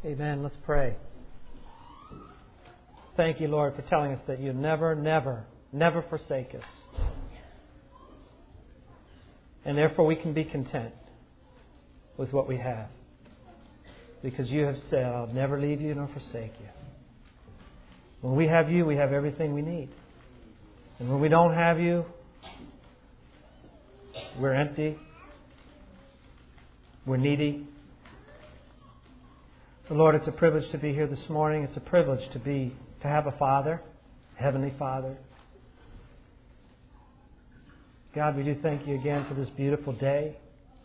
Amen. Let's pray. Thank you, Lord, for telling us that you never, never, never forsake us. And therefore we can be content with what we have. Because you have said, I'll never leave you nor forsake you. When we have you, we have everything we need. And when we don't have you, we're empty. We're needy. So Lord, it's a privilege to be here this morning. It's a privilege to have a Father, Heavenly Father. God, we do thank you again for this beautiful day.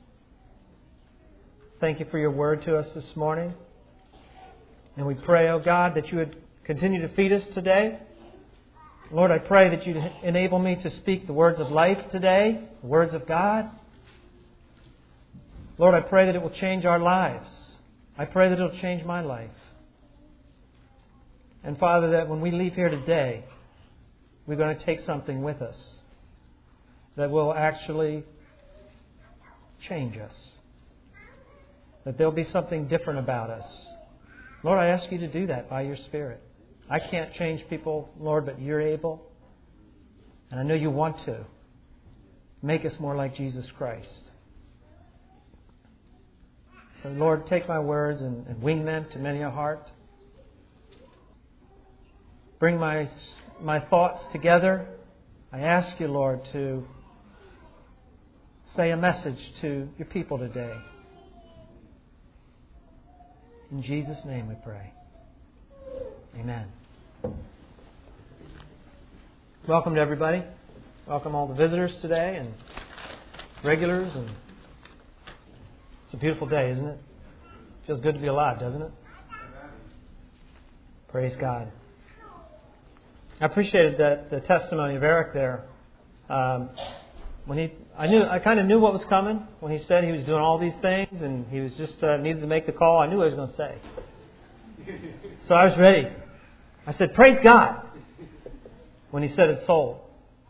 Thank you for your word to us this morning. And we pray, oh God, that you would continue to feed us today. Lord, I pray that you'd enable me to speak the words of life today, the words of God. Lord, I pray that it will change our lives. I pray that it will change my life. And Father, that when we leave here today, we're going to take something with us that will actually change us. That there'll be something different about us. Lord, I ask you to do that by your Spirit. I can't change people, Lord, but you're able. And I know you want to. Make us more like Jesus Christ. So, Lord, take my words and wing them to many a heart. Bring my thoughts together. I ask you, Lord, to say a message to your people today. In Jesus' name we pray. Amen. Welcome to everybody. Welcome all the visitors today and regulars. And it's a beautiful day, isn't it? Feels good to be alive, doesn't it? Praise God. I appreciated the testimony of Eric there. I kind of knew what was coming when he said he was doing all these things and he was just needed to make the call. I knew what he was going to say. So I was ready. I said, praise God, when he said it's sold.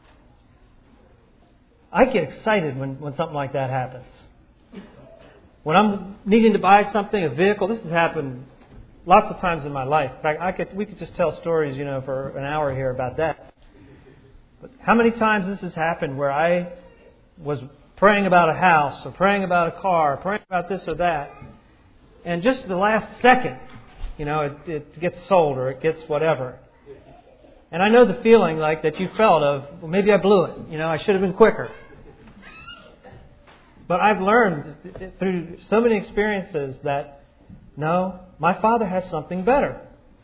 I get excited when something like that happens. When I'm needing to buy something, a vehicle, this has happened lots of times in my life. In fact, we could just tell stories, for an hour here about that. But how many times this has happened where I was praying about a house or praying about a car, or praying about this or that, and just the last second, it gets sold or it gets whatever. And I know the feeling like that you felt of, well, maybe I blew it. I should have been quicker. But I've learned through so many experiences that, no, my Father has something better.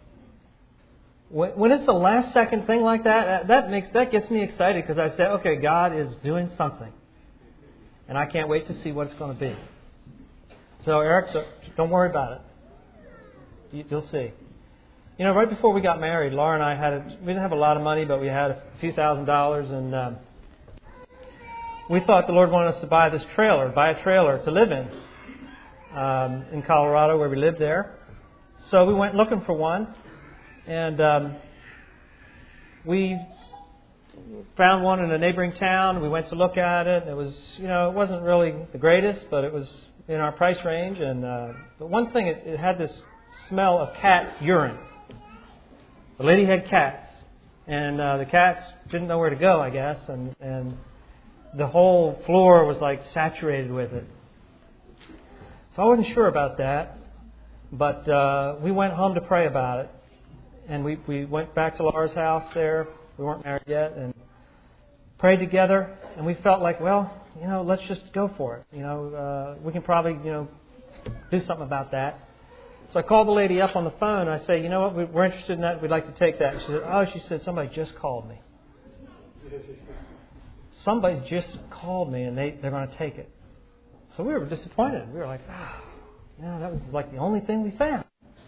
When it's the last second thing like that gets me excited because I say, okay, God is doing something. And I can't wait to see what it's going to be. So, Eric, don't worry about it. You'll see. Right before we got married, Laura and I we didn't have a lot of money, but we had a few $1,000s, and we thought the Lord wanted us to buy a trailer to live in Colorado, where we lived there. So we went looking for one, and we found one in a neighboring town. We went to look at it. It was, it wasn't really the greatest, but it was in our price range. And but one thing, it had this smell of cat urine. The lady had cats, and the cats didn't know where to go, I guess, and the whole floor was like saturated with it. So I wasn't sure about that, but we went home to pray about it, and we went back to Laura's house there. We weren't married yet, and prayed together, and we felt like, well, let's just go for it. We can probably, do something about that. So I called the lady up on the phone, and I say, you know what, we're interested in that. We'd like to take that. And she said, somebody just called me. Somebody just called me, and they're going to take it. So we were disappointed. We were like, that was like the only thing we found.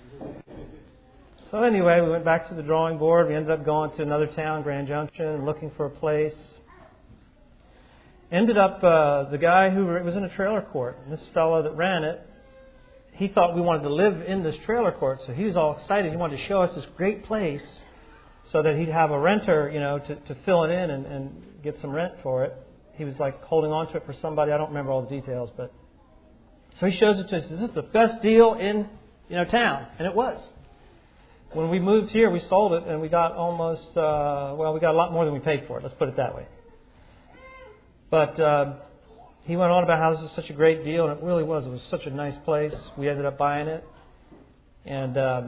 So anyway, we went back to the drawing board. We ended up going to another town, Grand Junction, and looking for a place. Ended up, the guy who was in a trailer court, and this fellow that ran it, he thought we wanted to live in this trailer court, so he was all excited. He wanted to show us this great place so that he'd have a renter, to fill it in and get some rent for it. He was like holding on to it for somebody. I don't remember all the details, but so he shows it to us. Is this the best deal in town. And it was. When we moved here, we sold it, and we got almost, we got a lot more than we paid for it. Let's put it that way. But he went on about how this was such a great deal, and it really was. It was such a nice place. We ended up buying it. And as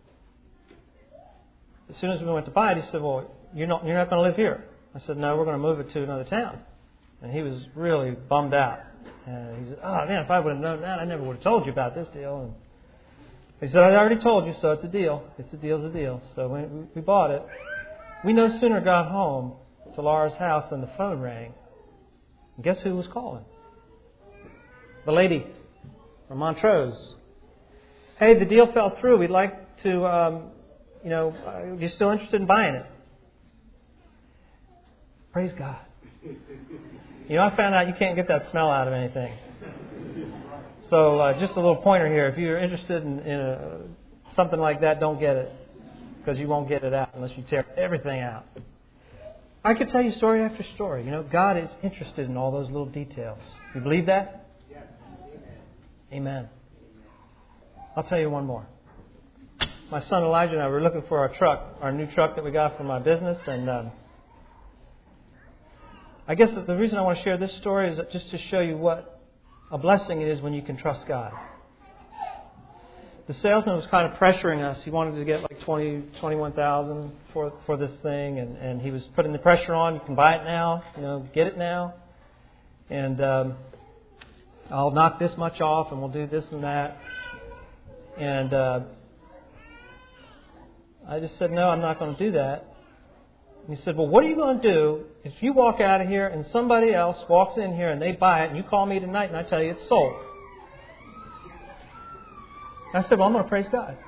soon as we went to buy it, he said, well, you're not going to live here. I said, no, we're going to move it to another town. And he was really bummed out. And he said, oh, man, if I would have known that, I never would have told you about this deal. And he said, I already told you, so it's a deal. It's a deal, it's a deal. So when we bought it, we no sooner got home to Laura's house than the phone rang. And guess who was calling? The lady from Montrose. Hey, the deal fell through. We'd like to, are you still interested in buying it? Praise God. I found out you can't get that smell out of anything. So just a little pointer here. If you're interested in something like that, don't get it. Because you won't get it out unless you tear everything out. I could tell you story after story. God is interested in all those little details. You believe that? Yes. Amen. I'll tell you one more. My son Elijah and I were looking for our new truck that we got for my business. And I guess the reason I want to share this story is just to show you what a blessing it is when you can trust God. The salesman was kind of pressuring us. He wanted to get like $21,000 for this thing, and he was putting the pressure on. You can buy it now, get it now, and I'll knock this much off, and we'll do this and that. And I just said, no, I'm not going to do that. And he said, well, what are you going to do if you walk out of here and somebody else walks in here and they buy it and you call me tonight and I tell you it's sold? I said, well, I'm going to praise God.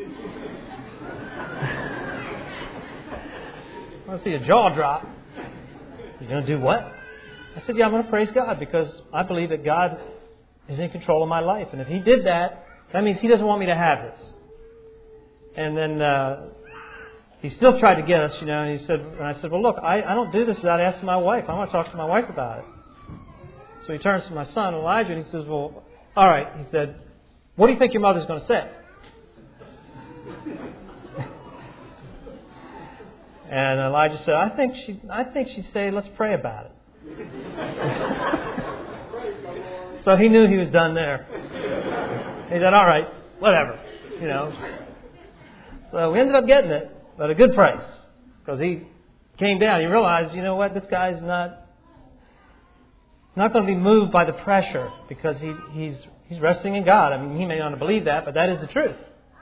I want to see a jaw drop. You're going to do what? I said, yeah, I'm going to praise God because I believe that God is in control of my life. And if He did that, that means He doesn't want me to have this. And then he still tried to get us, and I said, well, look, I don't do this without asking my wife. I want to talk to my wife about it. So he turns to my son, Elijah, and he says, well, all right. He said, what do you think your mother's going to say? And Elijah said, I think she'd say, let's pray about it. So he knew he was done there. He said, all right, whatever, So we ended up getting it. But a good price, because he came down. He realized, this guy's not going to be moved by the pressure because he's resting in God. I mean, he may not believe that, but that is the truth.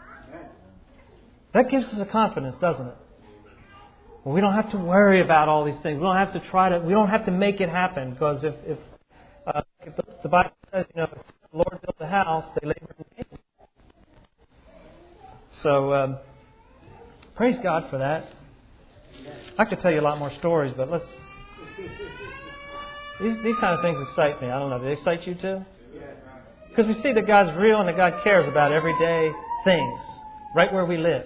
That gives us a confidence, doesn't it? Well, we don't have to worry about all these things. We don't have to we don't have to make it happen, because if the Bible says, if the Lord built the house, they labored in vain. So. Praise God for that. I could tell you a lot more stories, but these kind of things excite me. I don't know. Do they excite you too? Because we see that God's real and that God cares about everyday things, right where we live.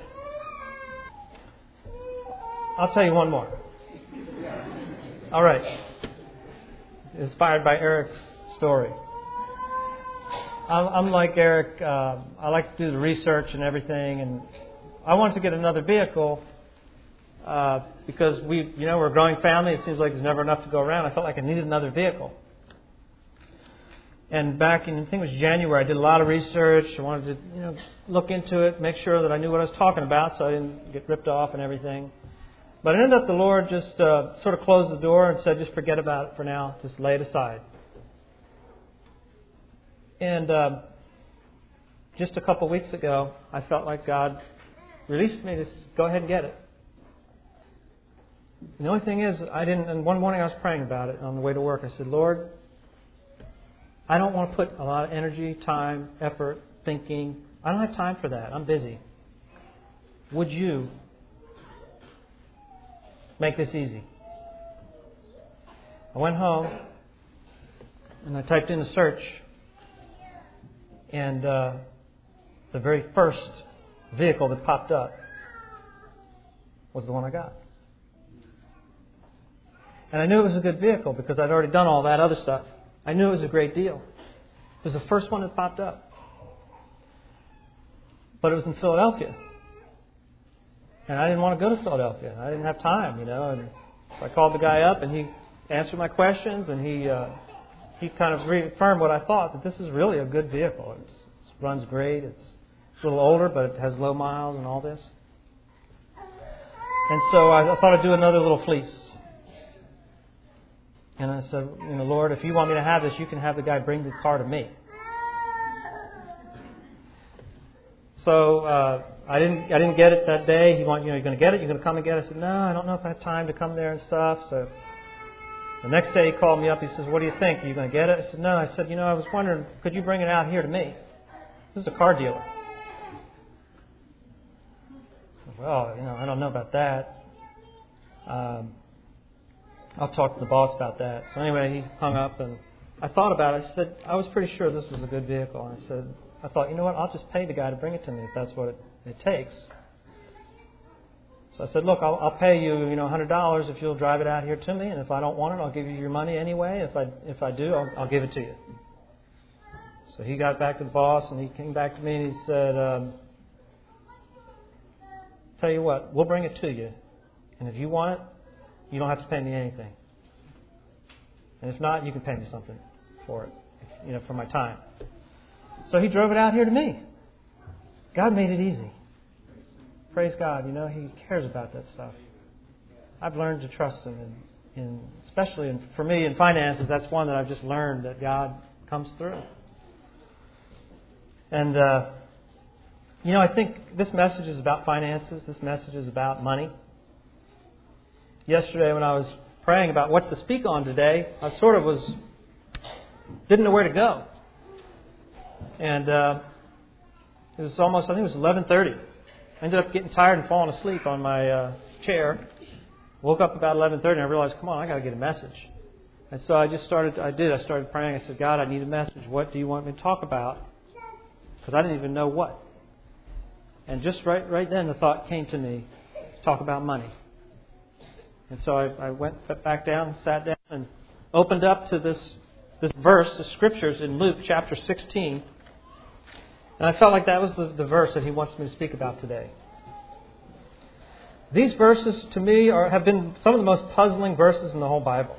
I'll tell you one more. All right. Inspired by Eric's story. I'm like Eric. I like to do the research and everything, and I wanted to get another vehicle because we're a growing family. It seems like there's never enough to go around. I felt like I needed another vehicle. And back in, I think it was January, I did a lot of research. I wanted to, look into it, make sure that I knew what I was talking about so I didn't get ripped off and everything. But it ended up the Lord just sort of closed the door and said, just forget about it for now. Just lay it aside. And just a couple of weeks ago, I felt like God released me to go ahead and get it. And the only thing is, and one morning I was praying about it on the way to work. I said, Lord, I don't want to put a lot of energy, time, effort, thinking. I don't have time for that. I'm busy. Would you make this easy? I went home and I typed in a search, and the very first vehicle that popped up was the one I got. And I knew it was a good vehicle because I'd already done all that other stuff. I knew it was a great deal. It was the first one that popped up. But it was in Philadelphia. And I didn't want to go to Philadelphia. I didn't have time, And so I called the guy up, and he answered my questions, and he kind of reaffirmed what I thought, that this is really a good vehicle. It runs great. It's a little older, but it has low miles and all this. And so I thought I'd do another little fleece. And I said, Lord, if you want me to have this, you can have the guy bring the car to me. So I didn't get it that day. He wanted, you're going to get it? You're going to come and get it? I said, no, I don't know if I have time to come there and stuff. So the next day he called me up. He says, what do you think? Are you going to get it? I said, no. I said, I was wondering, could you bring it out here to me? This is a car dealer. I said, well, I don't know about that. I'll talk to the boss about that. So anyway, he hung up, and I thought about it. I said, I was pretty sure this was a good vehicle. I thought, you know what, I'll just pay the guy to bring it to me if that's what it takes. So I said, look, I'll pay you, $100 if you'll drive it out here to me, and if I don't want it, I'll give you your money anyway. If I do, I'll give it to you. So he got back to the boss, and he came back to me, and he said, tell you what, we'll bring it to you, and if you want it, you don't have to pay me anything. And if not, you can pay me something for it, for my time. So he drove it out here to me. God made it easy. Praise God. He cares about that stuff. I've learned to trust Him, especially for me in finances. That's one that I've just learned that God comes through. And I think this message is about finances. This message is about money. Yesterday, when I was praying about what to speak on today, I didn't know where to go. And it was almost, I think it was 11:30. I ended up getting tired and falling asleep on my chair. Woke up about 11:30 and I realized, come on, I got to get a message. And so I started praying. I said, God, I need a message. What do you want me to talk about? Because I didn't even know what. And just right then the thought came to me, talk about money. And so I went back down, sat down, and opened up to this verse, the Scriptures in Luke chapter 16. And I felt like that was the verse that He wants me to speak about today. These verses, to me, have been some of the most puzzling verses in the whole Bible.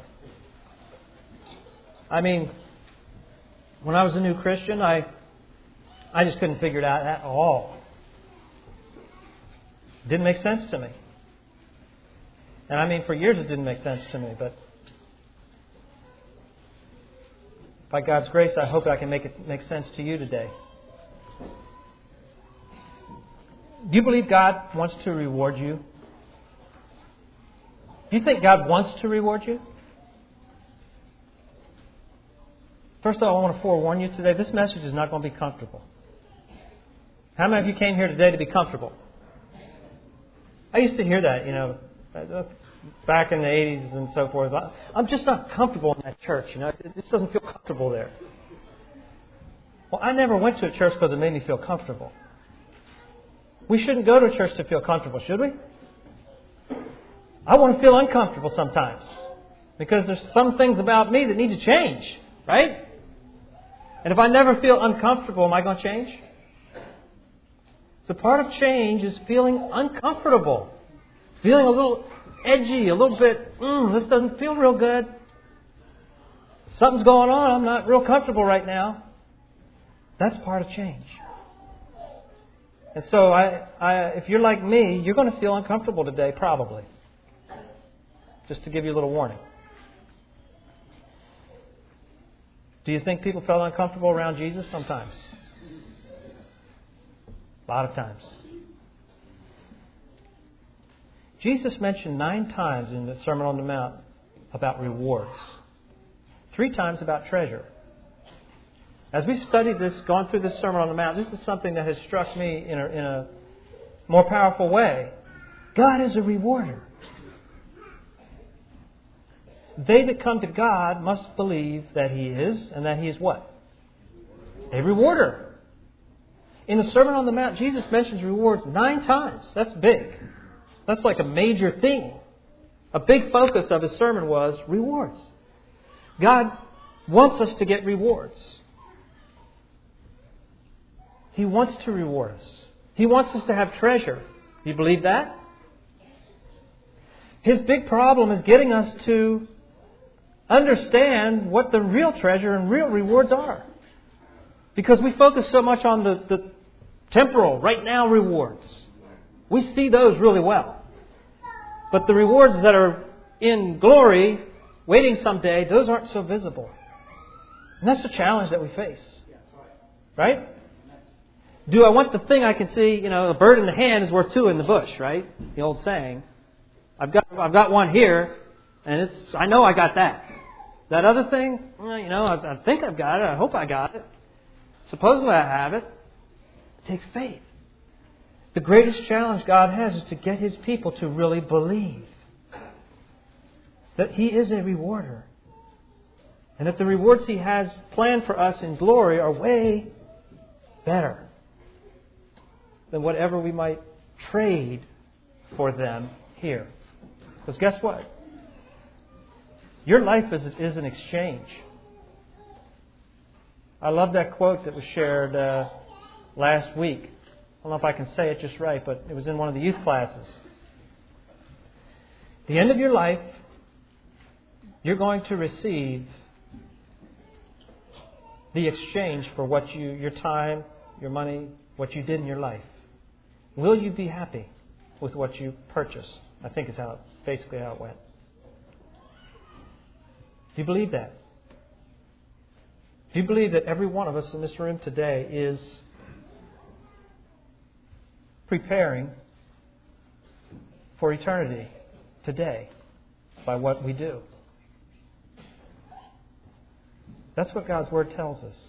I mean, when I was a new Christian, I just couldn't figure it out at all. It didn't make sense to me. And I mean, for years it didn't make sense to me, but by God's grace, I hope I can make it make sense to you today. Do you believe God wants to reward you? Do you think God wants to reward you? First of all, I want to forewarn you today, this message is not going to be comfortable. How many of you came here today to be comfortable? I used to hear that, back in the 80s and so forth. I'm just not comfortable in that church, It just doesn't feel comfortable there. Well, I never went to a church because it made me feel comfortable. We shouldn't go to a church to feel comfortable, should we? I want to feel uncomfortable sometimes because there's some things about me that need to change, right? And if I never feel uncomfortable, am I going to change? So part of change is feeling uncomfortable, feeling a little edgy, a little bit, this doesn't feel real good. Something's going on, I'm not real comfortable right now. That's part of change. And so if you're like me, you're going to feel uncomfortable today, probably. Just to give you a little warning. Do you think people felt uncomfortable around Jesus? Sometimes. A lot of times. Jesus mentioned 9 times in the Sermon on the Mount about rewards. 3 times about treasure. As we've studied this, gone through this Sermon on the Mount, this is something that has struck me in a more powerful way. God is a rewarder. They that come to God must believe that He is, and that He is what? A rewarder. In the Sermon on the Mount, Jesus mentions rewards 9 times. That's big. That's like a major theme. A big focus of His sermon was rewards. God wants us to get rewards. He wants to reward us. He wants us to have treasure. Do you believe that? His big problem is getting us to understand what the real treasure and real rewards are. Because we focus so much on the temporal, right now rewards. We see those really well. But the rewards that are in glory, waiting someday, those aren't so visible. And that's the challenge that we face. Right? Do I want the thing I can see, a bird in the hand is worth two in the bush, right? The old saying. I've got one here, and I know I got that. That other thing, I think I've got it. I hope I got it. Supposedly I have it. It takes faith. The greatest challenge God has is to get His people to really believe that He is a rewarder. And that the rewards He has planned for us in glory are way better than whatever we might trade for them here. Because guess what? Your life is an exchange. I love that quote that was shared last week. I don't know if I can say it just right, but it was in one of the youth classes. At the end of your life, you're going to receive the exchange for what your time, your money, what you did in your life. Will you be happy with what you purchased? I think is basically how it went. Do you believe that? Do you believe that every one of us in this room today is preparing for eternity today by what we do? That's what God's Word tells us.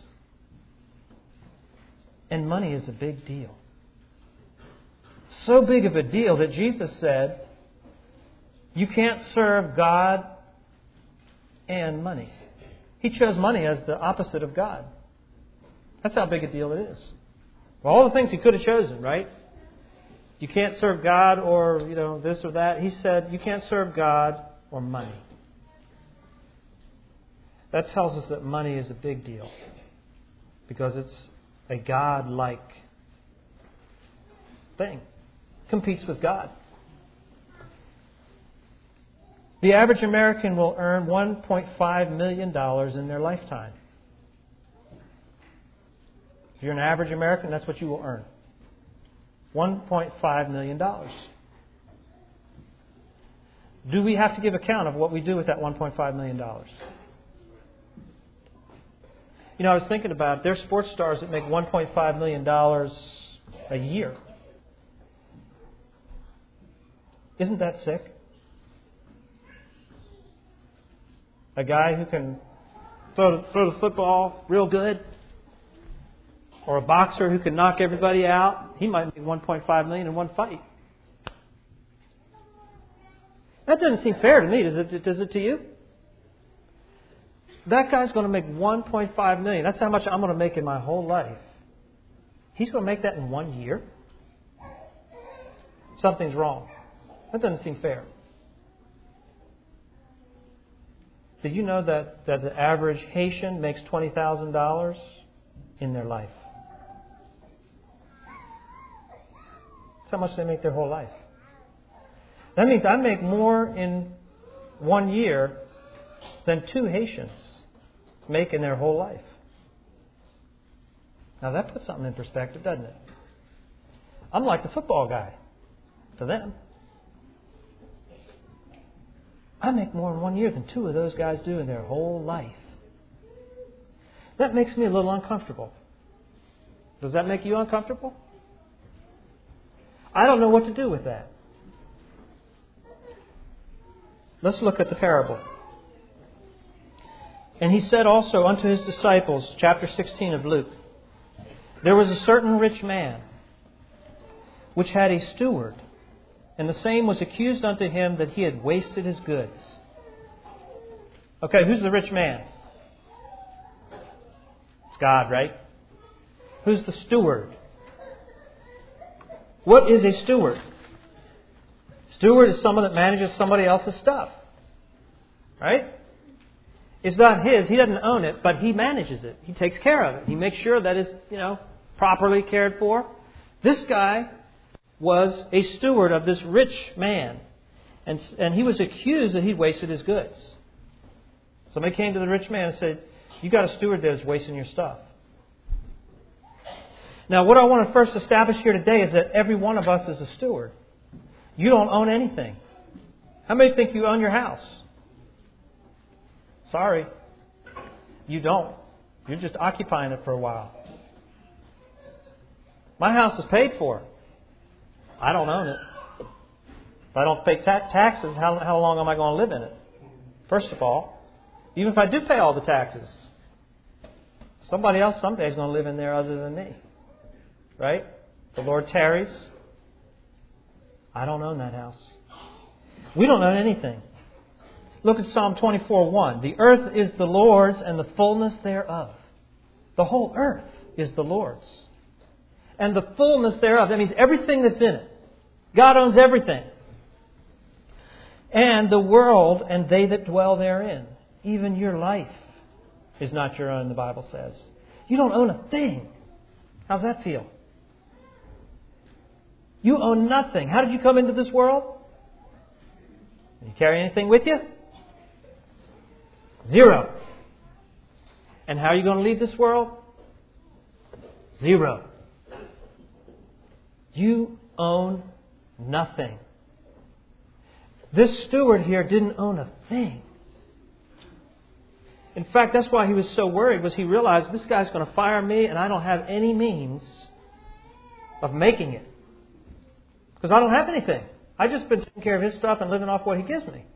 And money is a big deal. So big of a deal that Jesus said, you can't serve God and money. He chose money as the opposite of God. That's how big a deal it is. Well, all the things He could have chosen, right? You can't serve God or, this or that. He said, you can't serve God or money. That tells us that money is a big deal. Because it's a God-like thing. Competes with God. The average American will earn $1.5 million in their lifetime. If you're an average American, that's what you will earn. $1.5 million. Do we have to give account of what we do with that $1.5 million? I was thinking about there's sports stars that make $1.5 million a year. Isn't that sick? A guy who can throw the football real good, or a boxer who can knock everybody out, he might make $1.5 million in one fight. That doesn't seem fair to me, does it to you? That guy's going to make $1.5 million. That's how much I'm going to make in my whole life. He's going to make that in 1 year? Something's wrong. That doesn't seem fair. Did you know that the average Haitian makes $20,000 in their life? That's how much they make their whole life. That means I make more in 1 year than 2 Haitians make in their whole life. Now that puts something in perspective, doesn't it? I'm like the football guy to them. I make more in 1 year than 2 of those guys do in their whole life. That makes me a little uncomfortable. Does that make you uncomfortable? I don't know what to do with that. Let's look at the parable. And He said also unto His disciples, chapter 16 of Luke, there was a certain rich man, which had a steward, and the same was accused unto him that he had wasted his goods. Okay, who's the rich man? It's God, right? Who's the steward? What is a steward? Steward is someone that manages somebody else's stuff. Right? It's not his. He doesn't own it, but he manages it. He takes care of it. He makes sure that it's, properly cared for, This guy was a steward of this rich man. And he was accused that he'd wasted his goods. Somebody came to the rich man and said, "You got a steward there that's wasting your stuff." Now, what I want to first establish here today is that every one of us is a steward. You don't own anything. How many think you own your house? Sorry. You don't. You're just occupying it for a while. My house is paid for. I don't own it. If I don't pay taxes, how long am I going to live in it? First of all, even if I do pay all the taxes, somebody else someday is going to live in there other than me. Right? The Lord tarries. I don't own that house. We don't own anything. Look at Psalm 24:1. The earth is the Lord's and the fullness thereof. The whole earth is the Lord's. And the fullness thereof. That means everything that's in it. God owns everything. And the world and they that dwell therein. Even your life is not your own, the Bible says. You don't own a thing. How's that feel? You own nothing. How did you come into this world? Did you carry anything with you? Zero. And how are you going to leave this world? Zero. You own nothing. This steward here didn't own a thing. In fact, that's why he was so worried, was he realized this guy's going to fire me and I don't have any means of making it. Because I don't have anything. I've just been taking care of his stuff and living off what he gives me.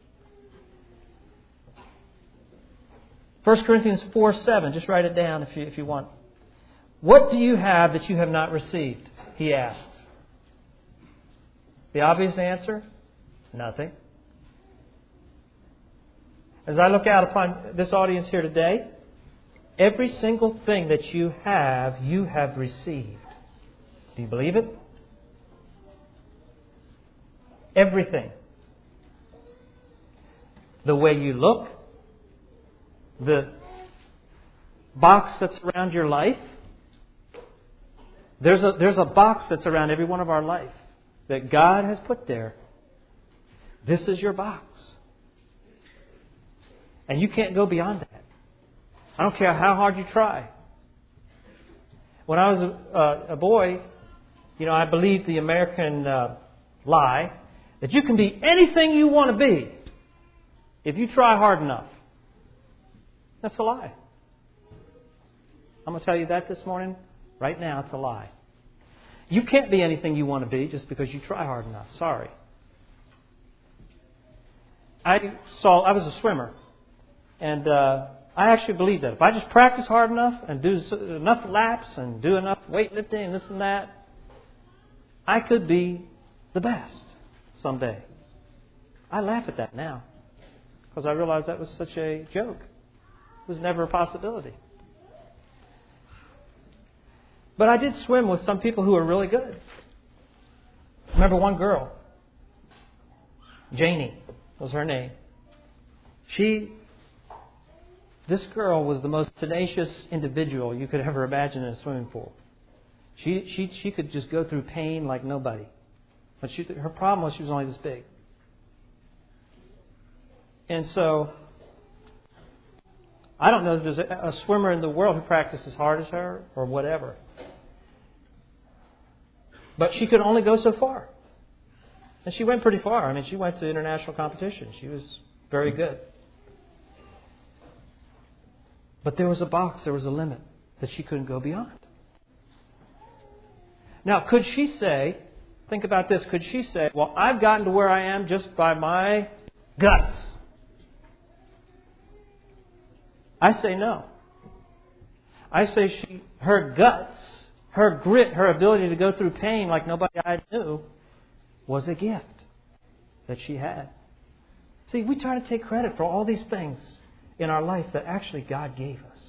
1 Corinthians 4:7, just write it down if you want. What do you have that you have not received? He asked. The obvious answer? Nothing. As I look out upon this audience here today, every single thing that you have received. Do you believe it? Everything. The way you look, the box that's around your life. There's a box that's around every one of our life that God has put there. This is your box. And you can't go beyond that. I don't care how hard you try. When I was a boy, I believed the American lie that you can be anything you want to be if you try hard enough. That's a lie. I'm going to tell you that this morning. Right now, it's a lie. You can't be anything you want to be just because you try hard enough. Sorry. I was a swimmer. And I actually believe that if I just practice hard enough and do enough laps and do enough weightlifting and this and that, I could be the best someday. I laugh at that now because I realize that was such a joke. It was never a possibility. But I did swim with some people who were really good. I remember one girl, Janie was her name. This girl was the most tenacious individual you could ever imagine in a swimming pool. She could just go through pain like nobody. But her problem was she was only this big. And so, I don't know if there's a swimmer in the world who practiced as hard as her or whatever. But she could only go so far. And she went pretty far. I mean, she went to international competition. She was very good. But there was a box, there was a limit that she couldn't go beyond. Now, could she say, think about this, could she say, well, I've gotten to where I am just by my guts? I say no. I say her guts, her grit, her ability to go through pain like nobody I knew was a gift that she had. See, we try to take credit for all these things in our life that actually God gave us.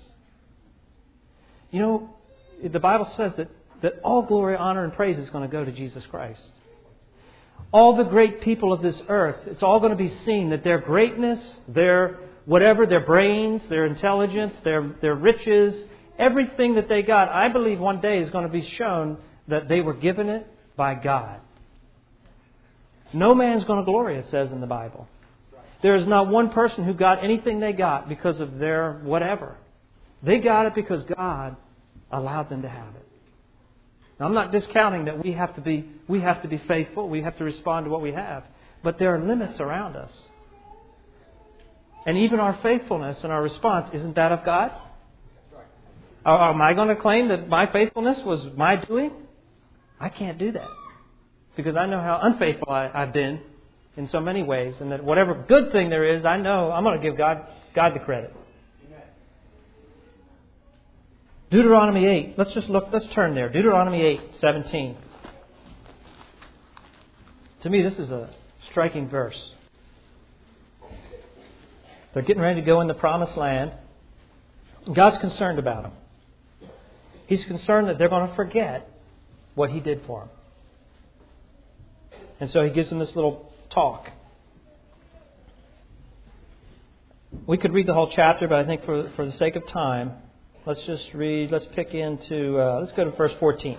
The Bible says that all glory, honor, and praise is going to go to Jesus Christ. All the great people of this earth, it's all going to be seen that their greatness, their whatever, their brains, their intelligence, their riches, everything that they got, I believe one day is going to be shown that they were given it by God. No man's going to glory, it says in the Bible. There is not one person who got anything they got because of their whatever. They got it because God allowed them to have it. Now, I'm not discounting that we have to be faithful. We have to respond to what we have. But there are limits around us. And even our faithfulness and our response, isn't that of God? Am I going to claim that my faithfulness was my doing? I can't do that. Because I know how unfaithful I've been in so many ways. And that whatever good thing there is, I know I'm going to give God the credit. Deuteronomy 8. Let's turn there. Deuteronomy 8:17. To me, this is a striking verse. They're getting ready to go in the promised land. God's concerned about them. He's concerned that they're going to forget what He did for them. And so He gives them this little talk. We could read the whole chapter, but I think for the sake of time, let's just read, let's go to verse 14.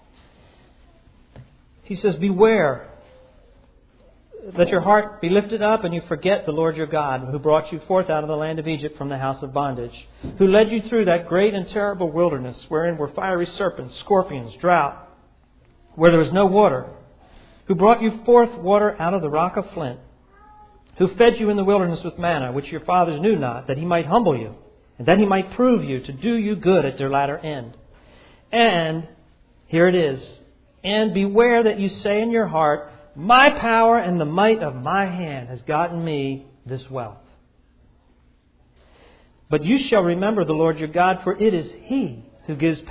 He says, "Beware that your heart be lifted up and you forget the Lord your God, who brought you forth out of the land of Egypt from the house of bondage, who led you through that great and terrible wilderness, wherein were fiery serpents, scorpions, drought, where there was no water, who brought you forth water out of the rock of flint, who fed you in the wilderness with manna, which your fathers knew not, that He might humble you, and that He might prove you to do you good at your latter end. And," here it is, "and beware that you say in your heart, my power and the might of my hand has gotten me this wealth. But you shall remember the Lord your God, for it is He who gives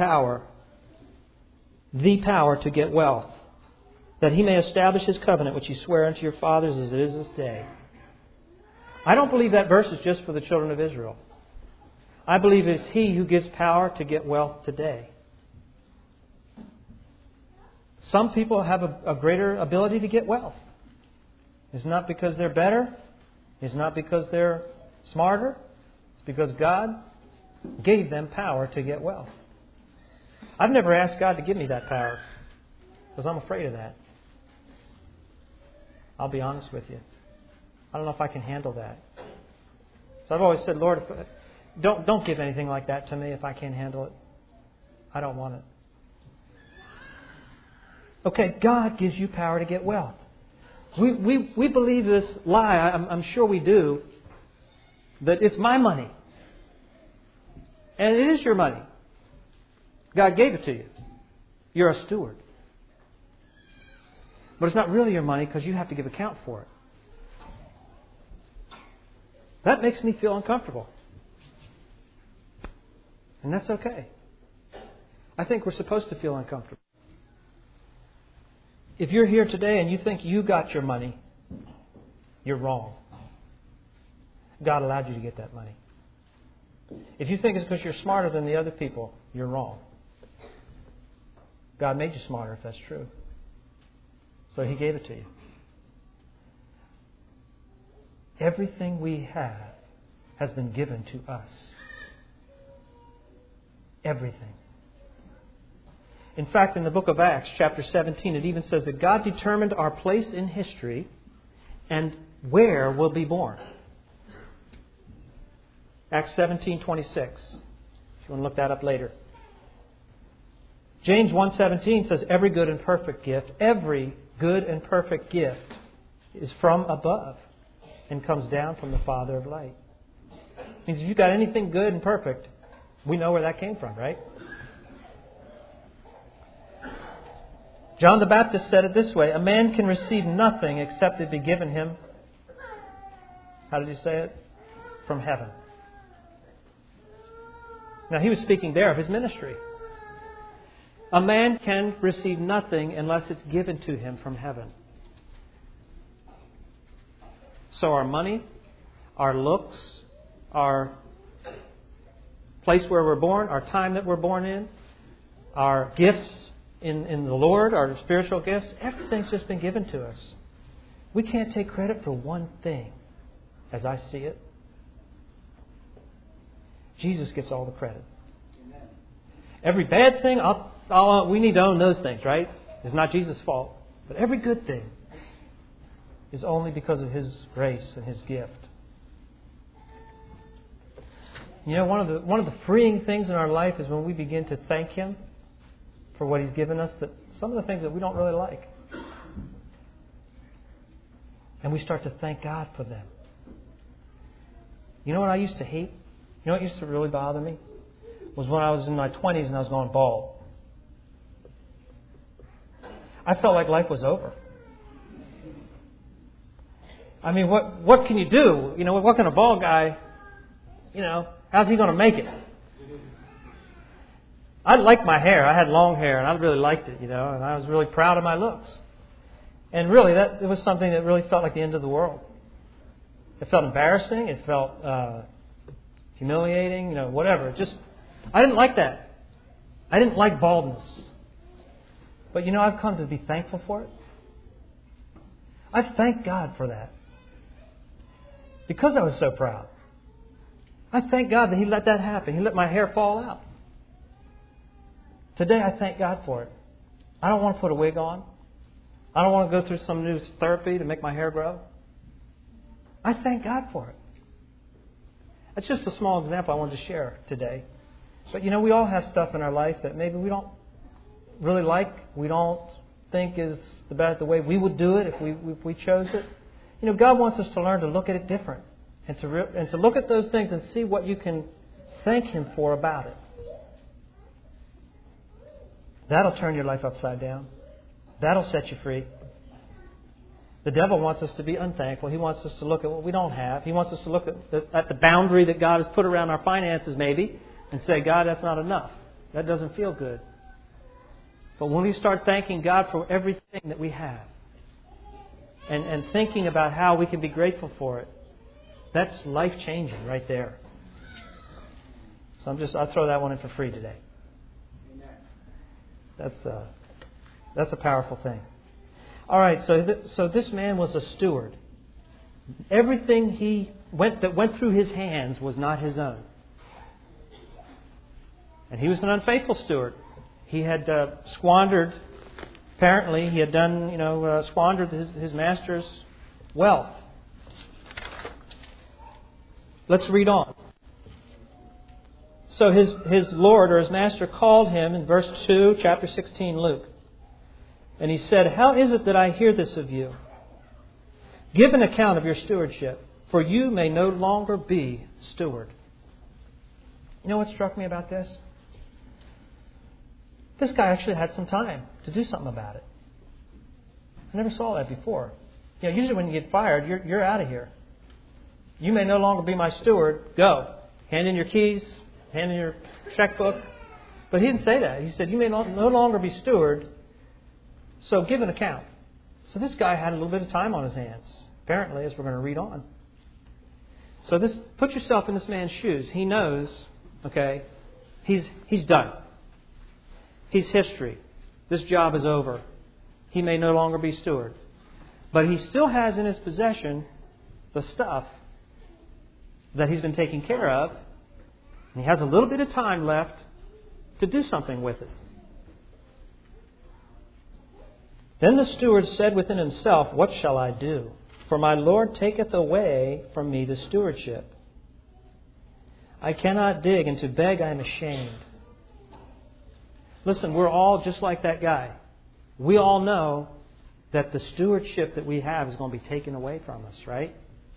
the power to get wealth, that He may establish His covenant, which He sware unto your fathers as it is this day." I don't believe that verse is just for the children of Israel. I believe it's He who gives power to get wealth today. Some people have a greater ability to get wealth. It's not because they're better. It's not because they're smarter. It's because God gave them power to get wealth. I've never asked God to give me that power because I'm afraid of that. I'll be honest with you. I don't know if I can handle that. So I've always said, Lord, don't give anything like that to me if I can't handle it. I don't want it. Okay, God gives you power to get wealth. We believe this lie, I'm sure we do, that it's my money. And it is your money. God gave it to you. You're a steward. But it's not really your money because you have to give account for it. That makes me feel uncomfortable. And that's okay. I think we're supposed to feel uncomfortable. If you're here today and you think you got your money, you're wrong. God allowed you to get that money. If you think it's because you're smarter than the other people, you're wrong. God made you smarter if that's true. So He gave it to you. Everything we have has been given to us. Everything. In fact, in the book of Acts, chapter 17, it even says that God determined our place in history and where we'll be born. Acts 17:26. If you want to look that up later. James 1:17 says every good and perfect gift is from above and comes down from the Father of light. It means if you've got anything good and perfect, we know where that came from, right? John the Baptist said it this way: a man can receive nothing except it be given him, how did he say it? From heaven. Now he was speaking there of his ministry. A man can receive nothing unless it's given to him from heaven. So our money, our looks, our place where we're born, our time that we're born in, our gifts in the Lord, our spiritual gifts, everything's just been given to us. We can't take credit for one thing, as I see it. Jesus gets all the credit. Every bad thing, we need to own those things, right? It's not Jesus' fault. But every good thing is only because of His grace and His gift. You know, one of the freeing things in our life is when we begin to thank Him for what He's given us, that some of the things that we don't really like. And we start to thank God for them. You know what I used to hate? You know what used to really bother me? Was when I was in my 20s and I was going bald. I felt like life was over. I mean, what can you do? You know, what can a bald guy, you know, how's he going to make it? I liked my hair. I had long hair and I really liked it, you know, and I was really proud of my looks. And really, it was something that really felt like the end of the world. It felt embarrassing. It felt humiliating, you know, whatever. I didn't like that. I didn't like baldness. But you know, I've come to be thankful for it. I thank God for that. Because I was so proud. I thank God that He let that happen. He let my hair fall out. Today I thank God for it. I don't want to put a wig on. I don't want to go through some new therapy to make my hair grow. I thank God for it. That's just a small example I wanted to share today. But you know, we all have stuff in our life that maybe we don't really like, we don't think is the way we would do it if we chose it. You know, God wants us to learn to look at it different and to look at those things and see what you can thank Him for about it. That'll turn your life upside down. That'll set you free. The devil wants us to be unthankful. He wants us to look at what we don't have. He wants us to look at the boundary that God has put around our finances maybe and say, God, that's not enough. That doesn't feel good. But when we start thanking God for everything that we have and thinking about how we can be grateful for it, that's life-changing right there. So I'll throw that one in for free today. That's a powerful thing. All right, so this man was a steward. Everything that went through his hands was not his own. And he was an unfaithful steward. He had squandered, apparently, he had squandered his master's wealth. Let's read on. So his Lord or his master called him in verse 2, chapter 16, Luke. And he said, "How is it that I hear this of you? Give an account of your stewardship, for you may no longer be steward." You know what struck me about this? This guy actually had some time to do something about it. I never saw that before. You know, usually when you get fired, you're out of here. You may no longer be my steward. Go. Hand in your keys. Hand in your checkbook. But he didn't say that. He said, you may no longer be steward, so give an account. So this guy had a little bit of time on his hands, apparently, as we're going to read on. So put yourself in this man's shoes. He knows, okay, he's done. He's history. This job is over. He may no longer be steward. But he still has in his possession the stuff that he's been taking care of. And he has a little bit of time left to do something with it. Then the steward said within himself, "What shall I do? For my Lord taketh away from me the stewardship. I cannot dig, and to beg I am ashamed." Listen, we're all just like that guy. We all know that the stewardship that we have is going to be taken away from us, right?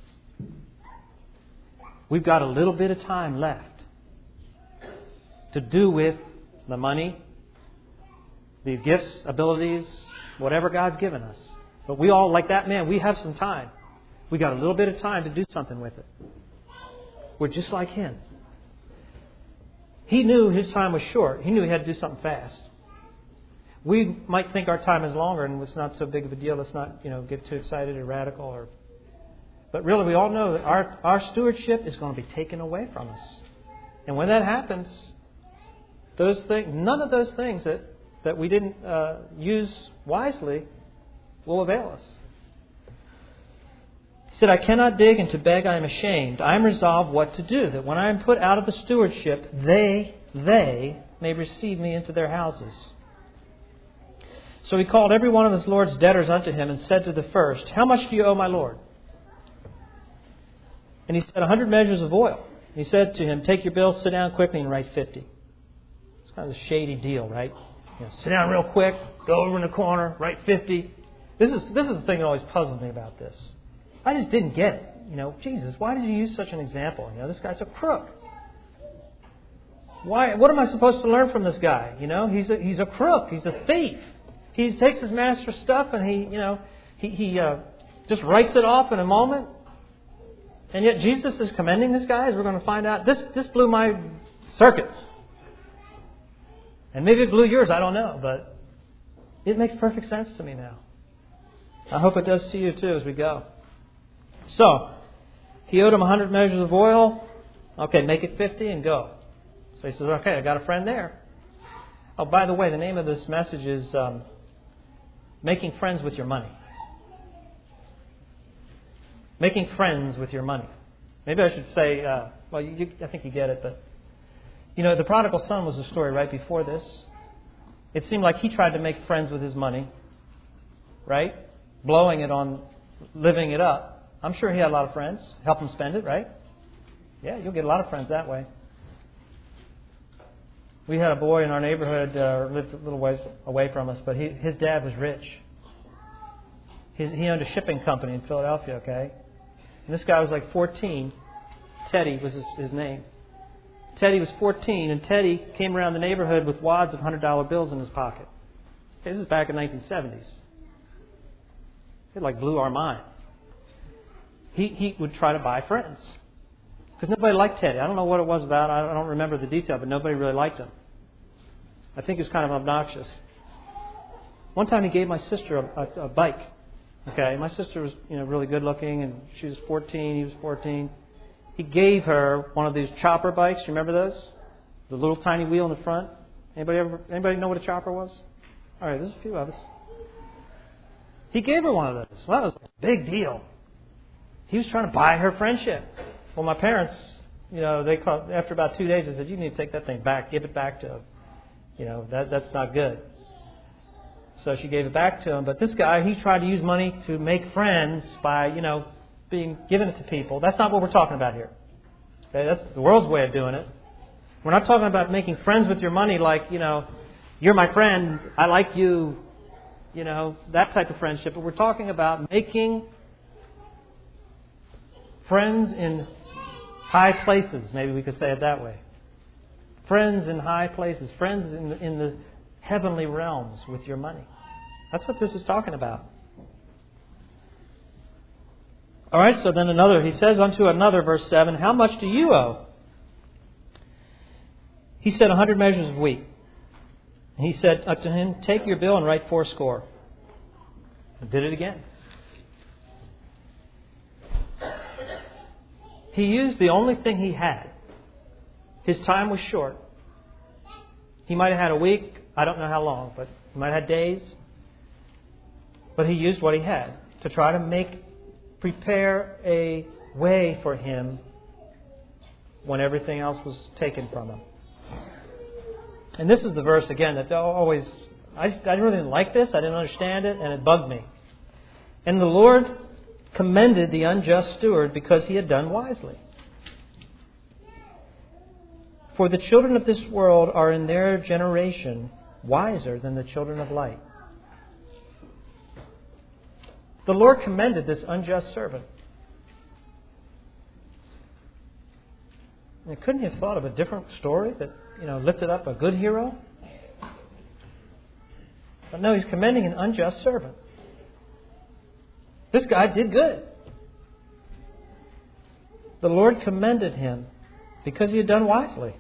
We've got a little bit of time left to do with the money, the gifts, abilities, whatever God's given us. But we all, like that man, we have some time. We got a little bit of time to do something with it. We're just like him. He knew his time was short. He knew he had to do something fast. We might think our time is longer and it's not so big of a deal. Let's not, get too excited or radical. But really, we all know that our stewardship is going to be taken away from us. And when that happens, none of those things that we didn't use wisely will avail us. He said, "I cannot dig, and to beg I am ashamed. I am resolved what to do, that when I am put out of the stewardship, they may receive me into their houses." So he called every one of his Lord's debtors unto him and said to the first, How much do you owe my Lord? And he said, 100 measures of oil. And he said to him, Take your bill, sit down quickly, and write 50. It's kind of a shady deal, right? Sit down real quick, go over in the corner, write 50. This is the thing that always puzzles me about this. I just didn't get it. Jesus, why did you use such an example? This guy's a crook. Why? What am I supposed to learn from this guy? He's a crook. He's a thief. He takes his master's stuff and he just writes it off in a moment. And yet Jesus is commending this guy, as we're going to find out. This blew my circuits. And maybe it blew yours, I don't know. But it makes perfect sense to me now. I hope it does to you too as we go. So, he owed him 100 measures of oil. Okay, make it 50 and go. So he says, okay, I got a friend there. Oh, by the way, the name of this message is Making Friends with Your Money. Making friends with your money. Maybe I should say, I think you get it, but the prodigal son was the story right before this. It seemed like he tried to make friends with his money, right? Blowing it on living it up. I'm sure he had a lot of friends. Help him spend it, right? Yeah, you'll get a lot of friends that way. We had a boy in our neighborhood, lived a little ways away from us, but his dad was rich. He owned a shipping company in Philadelphia, okay? And this guy was like 14. Teddy was his name. Teddy was 14, and Teddy came around the neighborhood with wads of $100 bills in his pocket. This is back in the 1970s. It like blew our mind. He would try to buy friends. Because nobody liked Teddy. I don't know what it was about. I don't remember the detail, but nobody really liked him. I think he was kind of obnoxious. One time he gave my sister a bike. Okay, my sister was really good looking, and she was 14. He was 14. He gave her one of these chopper bikes. You remember those? The little tiny wheel in the front. Anybody know what a chopper was? All right, there's a few of us. He gave her one of those. Well, that was a big deal. He was trying to buy her friendship. Well, my parents, they called, after about 2 days, they said, you need to take that thing back. Give it back to him. That's not good. So she gave it back to him. But this guy, he tried to use money to make friends by, giving it to people. That's not what we're talking about here. Okay? That's the world's way of doing it. We're not talking about making friends with your money like, you're my friend, I like you, that type of friendship. But we're talking about making friends in high places. Maybe we could say it that way. Friends in high places. Friends in the heavenly realms with your money. That's what this is talking about. All right, so then he says unto another, verse 7, How much do you owe? He said, 100 measures of wheat. And he said unto him, Take your bill and write 80. And did it again. He used the only thing he had. His time was short. He might have had a week. I don't know how long, but he might have had days. But he used what he had to try to prepare a way for him when everything else was taken from him. And this is the verse, again, that always... I really didn't like this. I didn't understand it, and it bugged me. And the Lord commended the unjust steward because he had done wisely. For the children of this world are in their generation wiser than the children of light. The Lord commended this unjust servant. And couldn't he have thought of a different story that, lifted up a good hero? But no, he's commending an unjust servant. This guy did good. The Lord commended him because he had done wisely.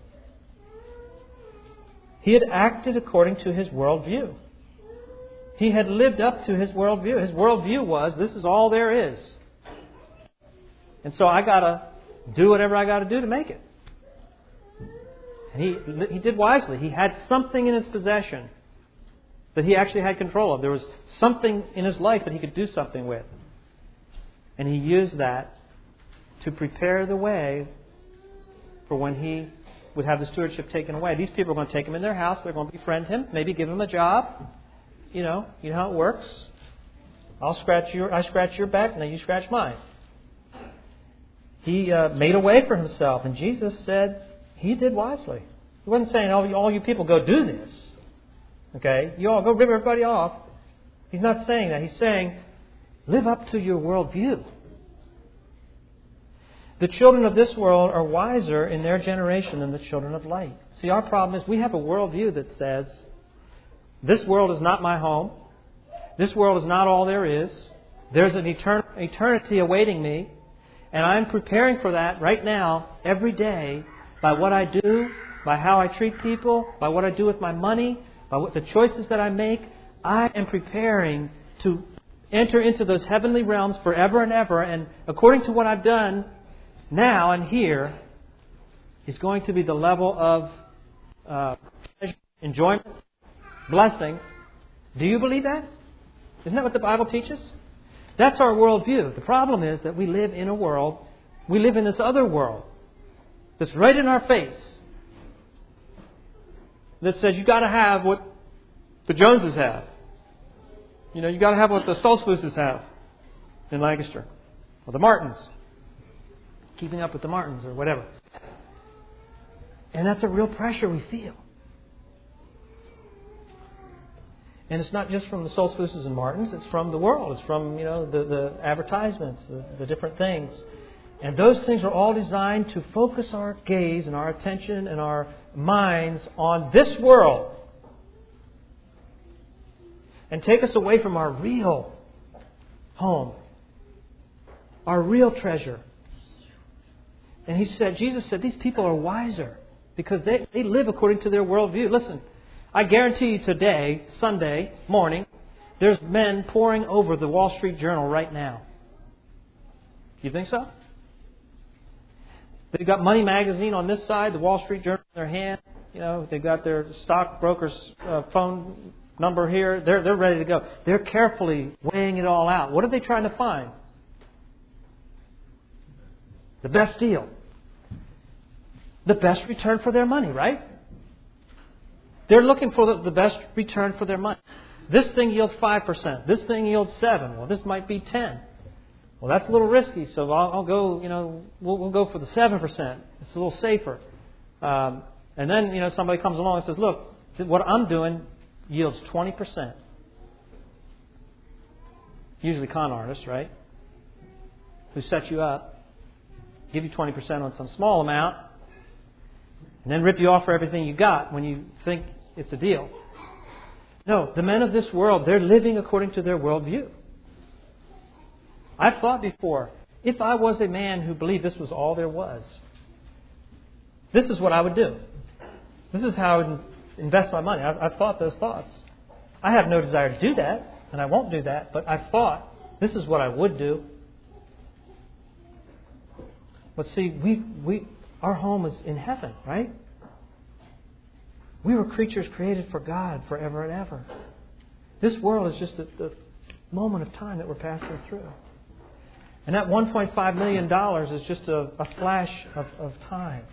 He had acted according to his worldview. He had lived up to his worldview. His worldview was, this is all there is. And so I got to do whatever I got to do to make it. And he did wisely. He had something in his possession that he actually had control of. There was something in his life that he could do something with. And he used that to prepare the way for when he would have the stewardship taken away. These people are going to take him in their house. They're going to befriend him, maybe give him a job. you know how it works. I scratch your back, now you scratch mine. He made a way for himself, and Jesus said he did wisely. He wasn't saying, "Oh, all you people go do this." Okay, you all go rip everybody off. He's not saying that. He's saying, live up to your worldview. The children of this world are wiser in their generation than the children of light. See, our problem is we have a worldview that says, this world is not my home. This world is not all there is. There's an eternity awaiting me. And I'm preparing for that right now, every day, by what I do, by how I treat people, by what I do with my money, by what the choices that I make. I am preparing to enter into those heavenly realms forever and ever. And according to what I've done now and here, is going to be the level of enjoyment, blessing. Do you believe that? Isn't that what the Bible teaches? That's our worldview. The problem is that we live in a world, we live in this other world that's right in our face, that says you got to have what the Joneses have. You know, you got to have what the Stoltzfuses have in Lancaster, or the Martins, keeping up with the Martins or whatever. And that's a real pressure we feel. And it's not just from the Stoltzfuses and Martins, it's from the world. It's from, the advertisements, the different things. And those things are all designed to focus our gaze and our attention and our minds on this world. And take us away from our real home, our real treasure. And Jesus said, these people are wiser because they live according to their worldview. Listen, I guarantee you today, Sunday morning, there's men poring over the Wall Street Journal right now. You think so? They've got Money Magazine on this side, the Wall Street Journal in their hand. They've got their stockbroker's phone number here. They're ready to go. They're carefully weighing it all out. What are they trying to find? The best deal. The best return for their money, right? They're looking for the best return for their money. This thing yields 5%. This thing yields 7%. Well, this might be 10%. Well, that's a little risky, so I'll go, we'll go for the 7%. It's a little safer. And then, somebody comes along and says, look, what I'm doing yields 20%. Usually con artists, right? Who set you up, give you 20% on some small amount, and then rip you off for everything you got when you think it's a deal. No, the men of this world, they're living according to their worldview. I've thought before, if I was a man who believed this was all there was, this is what I would do. This is how I would invest my money. I've thought those thoughts. I have no desire to do that, and I won't do that, but I've thought this is what I would do. But see, our home is in heaven, right? We were creatures created for God forever and ever. This world is just the moment of time that we're passing through. And that $1.5 million is just a flash of time.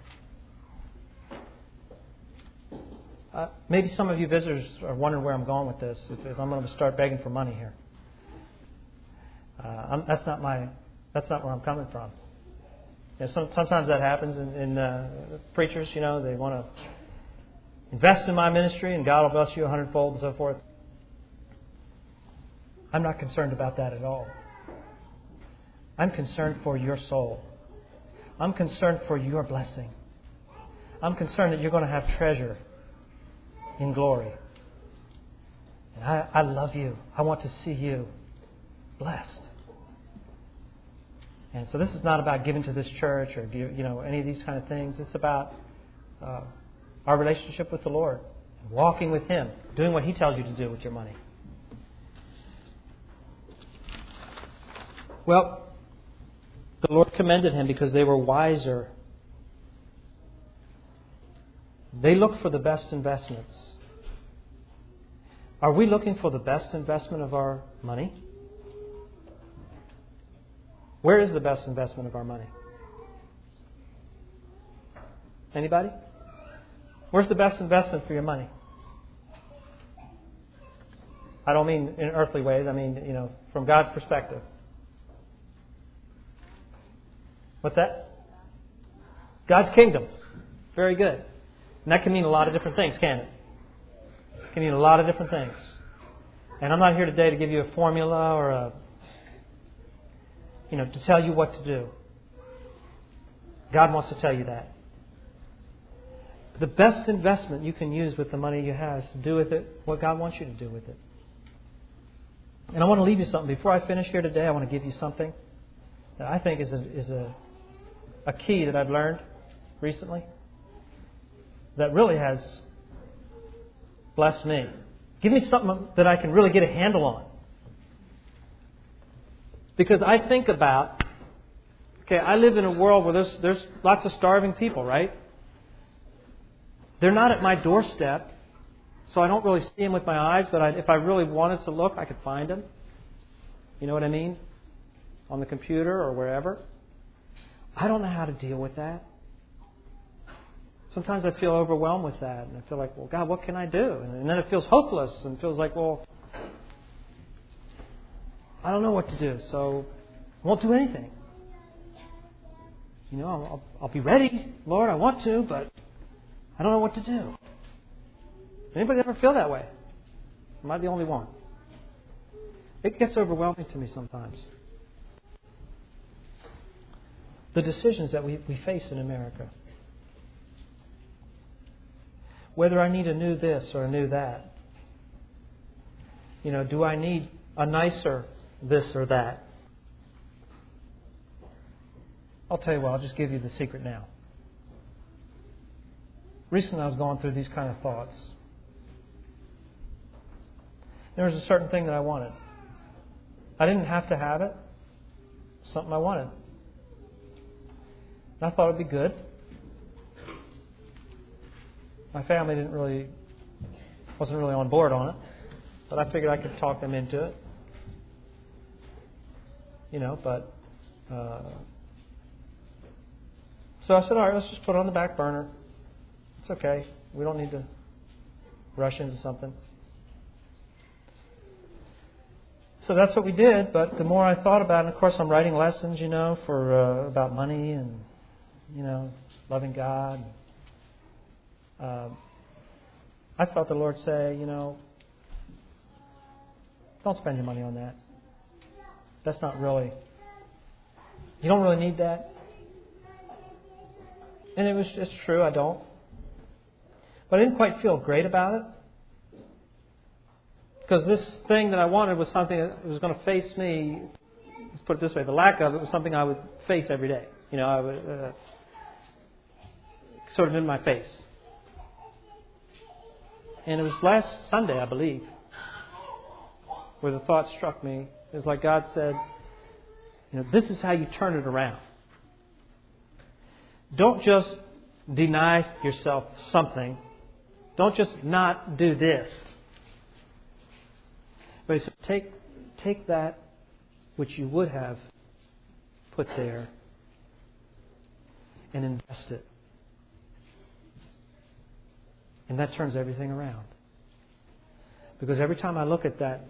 Maybe some of you visitors are wondering where I'm going with this, if I'm going to start begging for money here. That's not where I'm coming from. Sometimes that happens in preachers, they want to invest in my ministry and God will bless you 100-fold and so forth. I'm not concerned about that at all. I'm concerned for your soul. I'm concerned for your blessing. I'm concerned that you're going to have treasure in glory. And I love you. I want to see you blessed. And so this is not about giving to this church or any of these kind of things. It's about our relationship with the Lord, walking with Him, doing what He tells you to do with your money. Well, the Lord commended him because they were wiser. They looked for the best investments. Are we looking for the best investment of our money? Where is the best investment of our money? Anybody? Where's the best investment for your money? I don't mean in earthly ways. I mean, from God's perspective. What's that? God's kingdom. Very good. And that can mean a lot of different things, can't it? It can mean a lot of different things. And I'm not here today to give you a formula or to tell you what to do. God wants to tell you that. The best investment you can use with the money you have is to do with it what God wants you to do with it. And I want to leave you something. Before I finish here today, I want to give you something that I think is a key that I've learned recently that really has blessed me. Give me something that I can really get a handle on. Because I think about, I live in a world where there's lots of starving people, right? They're not at my doorstep, so I don't really see them with my eyes, but if I really wanted to look, I could find them. You know what I mean? On the computer or wherever. I don't know how to deal with that. Sometimes I feel overwhelmed with that, and I feel like, well, God, what can I do? And then it feels hopeless, and feels like, well, I don't know what to do, so I won't do anything. I'll be ready, Lord, I want to, but I don't know what to do. Anybody ever feel that way? Am I the only one? It gets overwhelming to me sometimes. The decisions that we face in America. Whether I need a new this or a new that. Do I need a nicer this or that? I'll tell you what, I'll just give you the secret now. Recently I was going through these kind of thoughts. There was a certain thing that I wanted. I didn't have to have it. Something I wanted. And I thought it would be good. My family wasn't really on board on it. But I figured I could talk them into it. So I said, all right, let's just put it on the back burner. It's okay. We don't need to rush into something. So that's what we did. But the more I thought about it, of course, I'm writing lessons, for about money and, loving God. I felt the Lord say, don't spend your money on that. That's not really, you don't really need that. And it's true, I don't. But I didn't quite feel great about it. Because this thing that I wanted was something that was going to face me. Let's put it this way. The lack of it was something I would face every day. I would sort of in my face. And it was last Sunday, I believe, where the thought struck me. It was like God said, this is how you turn it around. Don't just deny yourself something. Don't just not do this. But he said, take that which you would have put there and invest it. And that turns everything around. Because every time I look at that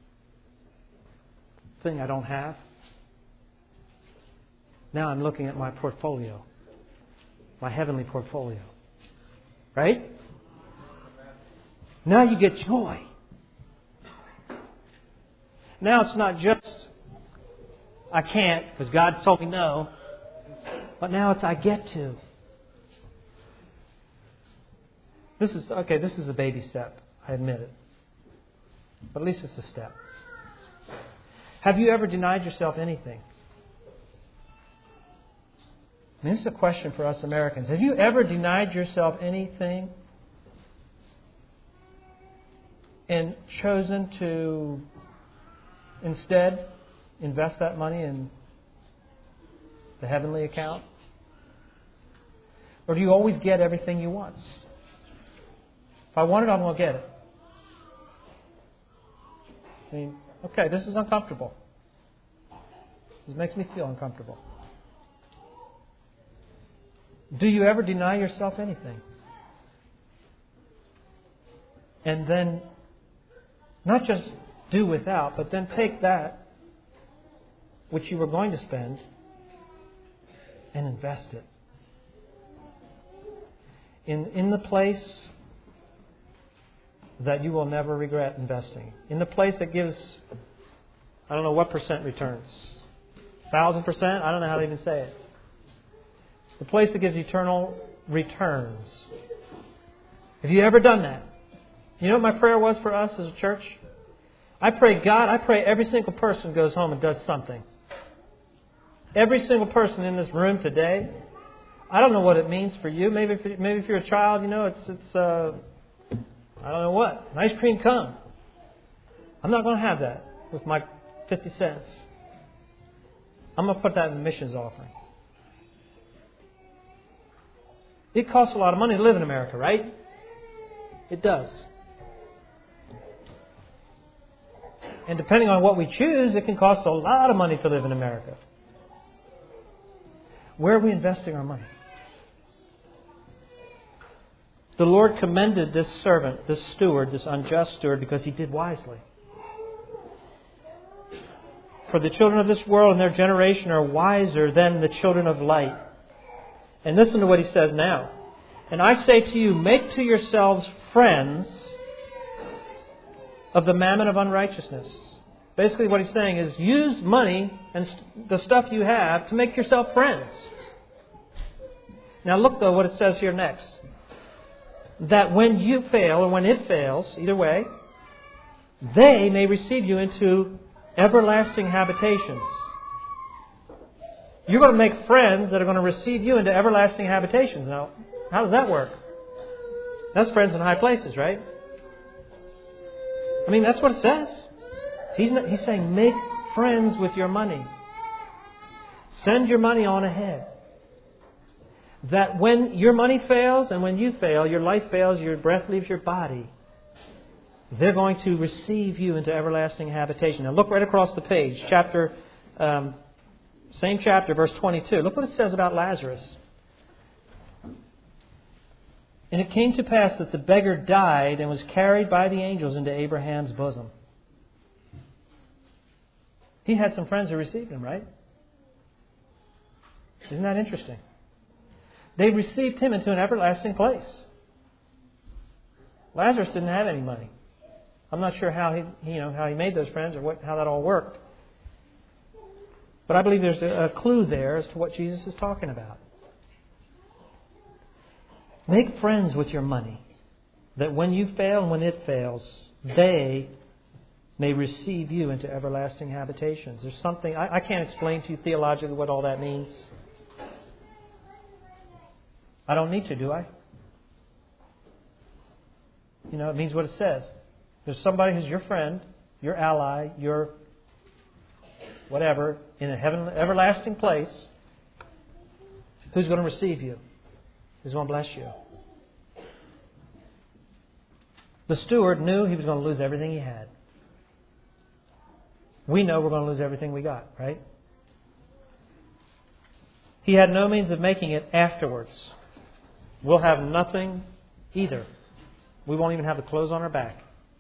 thing I don't have, now I'm looking at my portfolio. My heavenly portfolio. Right? Now you get joy. Now it's not just I can't because God told me no. But now it's I get to. This is a baby step. I admit it. But at least it's a step. Have you ever denied yourself anything? This is a question for us Americans. Have you ever denied yourself anything and chosen to instead invest that money in the heavenly account? Or do you always get everything you want? If I want it, I'm going to get it. I mean, okay, this is uncomfortable. This makes me feel uncomfortable. Do you ever deny yourself anything? And then, not just do without, but then take that which you were going to spend and invest it in the place that you will never regret investing. In the place that gives, I don't know what percent returns. 1,000%? I don't know how to even say it. The place that gives eternal returns. Have you ever done that? You know what my prayer was for us as a church? I pray every single person goes home and does something. Every single person in this room today. I don't know what it means for you. Maybe if you're a child, you know, it's I don't know what. An ice cream cone. I'm not going to have that with my 50 cents. I'm going to put that in the missions offering. It costs a lot of money to live in America, right? It does. And depending on what we choose, it can cost a lot of money to live in America. Where are we investing our money? The Lord commended this servant, this steward, this unjust steward, because he did wisely. For the children of this world and their generation are wiser than the children of light. And listen to what he says now. And I say to you, make to yourselves friends of the mammon of unrighteousness. Basically what he's saying is use money and the stuff you have to make yourself friends. Now look though what it says here next. That when you fail or when it fails, either way, they may receive you into everlasting habitations. You're going to make friends that are going to receive you into everlasting habitations. Now, how does that work? That's friends in high places, right? I mean, that's what it says. He's saying make friends with your money. Send your money on ahead. That when your money fails and when you fail, your life fails, your breath leaves your body, they're going to receive you into everlasting habitation. Now look right across the page, same chapter, verse 22. Look what it says about Lazarus. And it came to pass that the beggar died and was carried by the angels into Abraham's bosom. He had some friends who received him, right? Isn't that interesting? They received him into an everlasting place. Lazarus didn't have any money. I'm not sure how he made those friends or how that all worked. But I believe there's a clue there as to what Jesus is talking about. Make friends with your money, that when you fail and when it fails, they may receive you into everlasting habitations. There's something, I can't explain to you theologically what all that means. I don't need to, do I? You know, it means what it says. There's somebody who's your friend, your ally, your whatever, in a everlasting place, who's going to receive you, who's going to bless you. The steward knew he was going to lose everything he had. We know we're going to lose everything we got, right? He had no means of making it afterwards. We'll have nothing either. We won't even have the clothes on our back.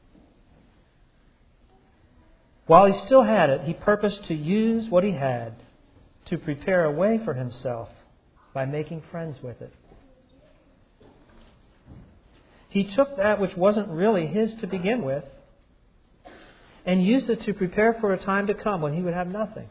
While he still had it, he purposed to use what he had to prepare a way for himself by making friends with it. He took that which wasn't really his to begin with and used it to prepare for a time to come when he would have nothing.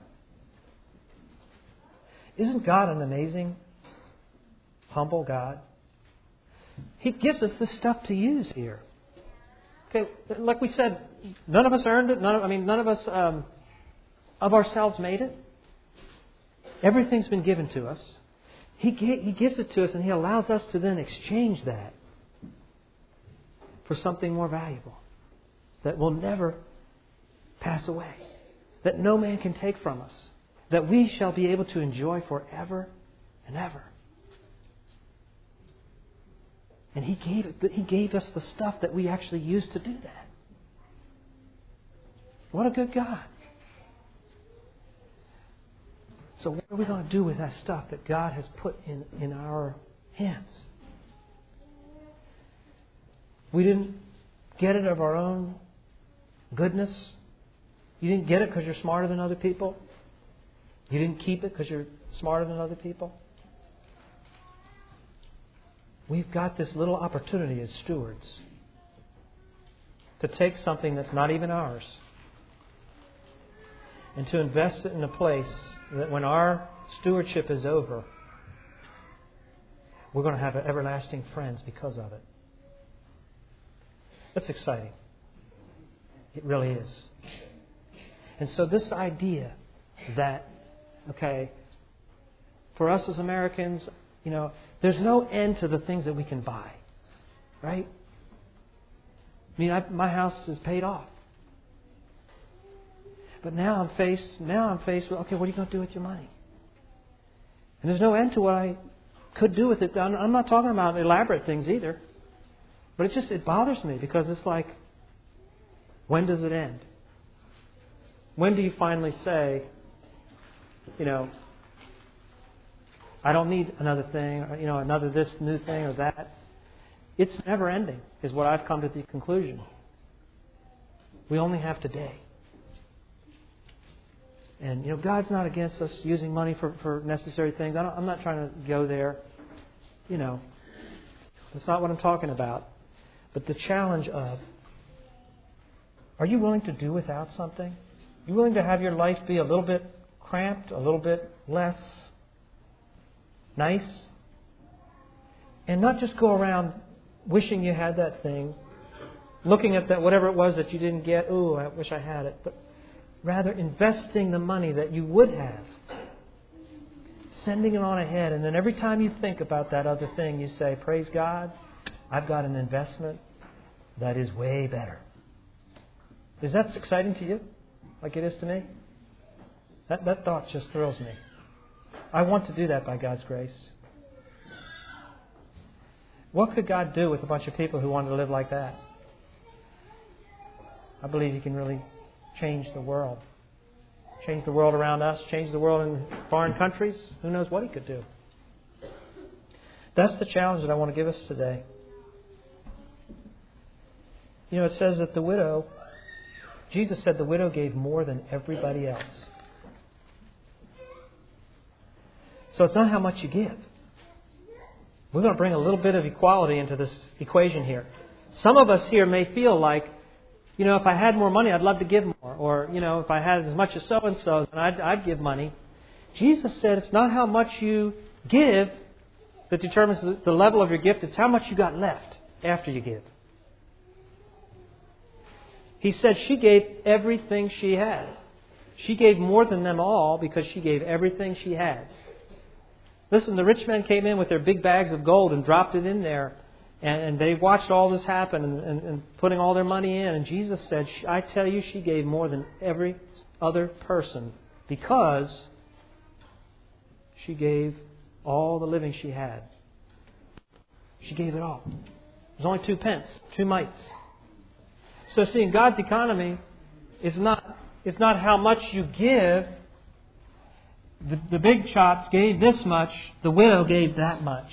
Isn't God an amazing, humble God? He gives us this stuff to use here. Okay, like we said, none of us earned it. None of us of ourselves made it. Everything's been given to us. He gives it to us, and He allows us to then exchange that for something more valuable that will never pass away, that no man can take from us, that we shall be able to enjoy forever and ever. And He gave us the stuff that we actually use to do that. What a good God. So what are we going to do with that stuff that God has put in our hands? We didn't get it of our own goodness. You didn't get it because you're smarter than other people? You didn't keep it because you're smarter than other people? We've got this little opportunity as stewards to take something that's not even ours and to invest it in a place that when our stewardship is over, we're going to have everlasting friends because of it. That's exciting. It really is. And so this idea that, okay, for us as Americans, there's no end to the things that we can buy. Right? I mean, my house is paid off. But now I'm faced with, okay, what are you going to do with your money? And there's no end to what I could do with it. I'm not talking about elaborate things either. But it bothers me because it's like, when does it end? When do you finally say, I don't need another thing, or, another this new thing or that. It's never ending, is what I've come to the conclusion. We only have today. And, God's not against us using money for necessary things. I'm not trying to go there. That's not what I'm talking about. But the challenge of, are you willing to do without something? Are you willing to have your life be a little bit cramped, a little bit less nice? And not just go around wishing you had that thing, looking at that whatever it was that you didn't get, ooh, I wish I had it. But rather investing the money that you would have, sending it on ahead, and then every time you think about that other thing, you say, praise God, I've got an investment that is way better. Is that exciting to you, like it is to me? That thought just thrills me. I want to do that by God's grace. What could God do with a bunch of people who wanted to live like that? I believe He can really change the world. Change the world around us, change the world in foreign countries. Who knows what He could do? That's the challenge that I want to give us today. It says that the widow, Jesus said the widow gave more than everybody else. So it's not how much you give. We're going to bring a little bit of equality into this equation here. Some of us here may feel like, if I had more money, I'd love to give more. Or, if I had as much as so-and-so, then I'd give money. Jesus said it's not how much you give that determines the level of your gift. It's how much you got left after you give. He said she gave everything she had. She gave more than them all because she gave everything she had. Listen, the rich men came in with their big bags of gold and dropped it in there. And they watched all this happen and putting all their money in. And Jesus said, I tell you, she gave more than every other person because she gave all the living she had. She gave it all. There's only 2 pence, 2 mites. So see, in God's economy, it's not how much you give. The big shots gave this much. The widow gave that much.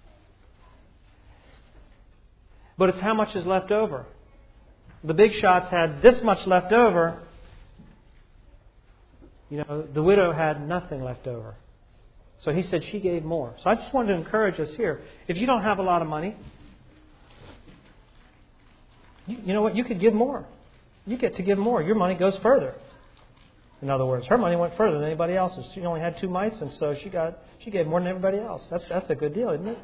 But it's how much is left over. The big shots had this much left over. The widow had nothing left over. So He said she gave more. So I just wanted to encourage us here. If you don't have a lot of money, you know what? You could give more. You get to give more. Your money goes further. In other words, her money went further than anybody else's. She only had 2 mites, and so she gave more than everybody else. That's a good deal, isn't it?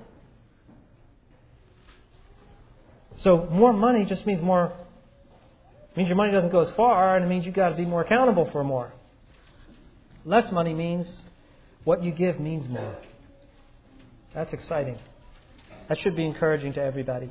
So more money just means more. Means your money doesn't go as far, and it means you've got to be more accountable for more. Less money means what you give means more. That's exciting. That should be encouraging to everybody.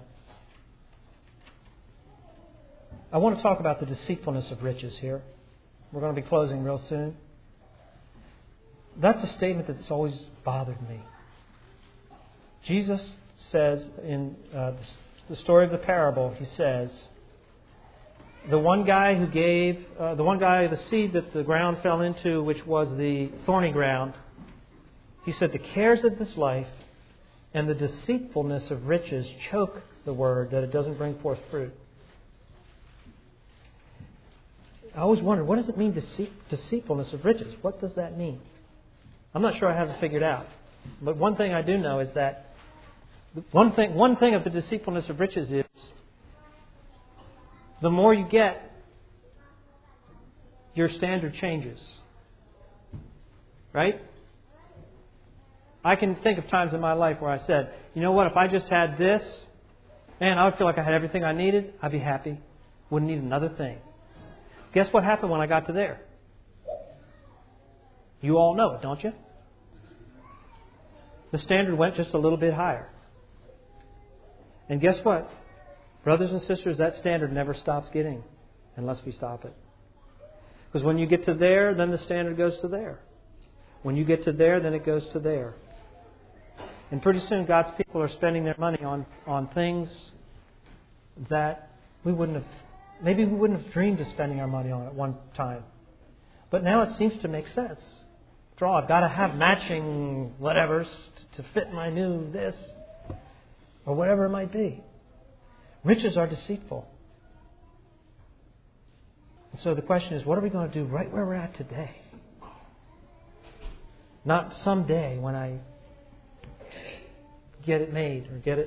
I want to talk about the deceitfulness of riches here. We're going to be closing real soon. That's a statement that's always bothered me. Jesus says in the story of the parable, He says, the one guy the seed that the ground fell into, which was the thorny ground, He said, the cares of this life and the deceitfulness of riches choke the word that it doesn't bring forth fruit. I always wondered, what does it mean, deceitfulness of riches? What does that mean? I'm not sure I have it figured out. But one thing I do know is that one thing of the deceitfulness of riches is the more you get, your standard changes. Right? I can think of times in my life where I said, you know what, if I just had this, man, I would feel like I had everything I needed. I'd be happy. Wouldn't need another thing. Guess what happened when I got to there? You all know it, don't you? The standard went just a little bit higher. And guess what? Brothers and sisters, that standard never stops getting unless we stop it. Because when you get to there, then the standard goes to there. When you get to there, then it goes to there. And pretty soon God's people are spending their money on things that we wouldn't have dreamed of spending our money on at one time. But now it seems to make sense. After all, I've got to have matching whatevers to fit my new this or whatever it might be. Riches are deceitful. And so the question is, what are we going to do right where we're at today? Not someday when I get it made or get it.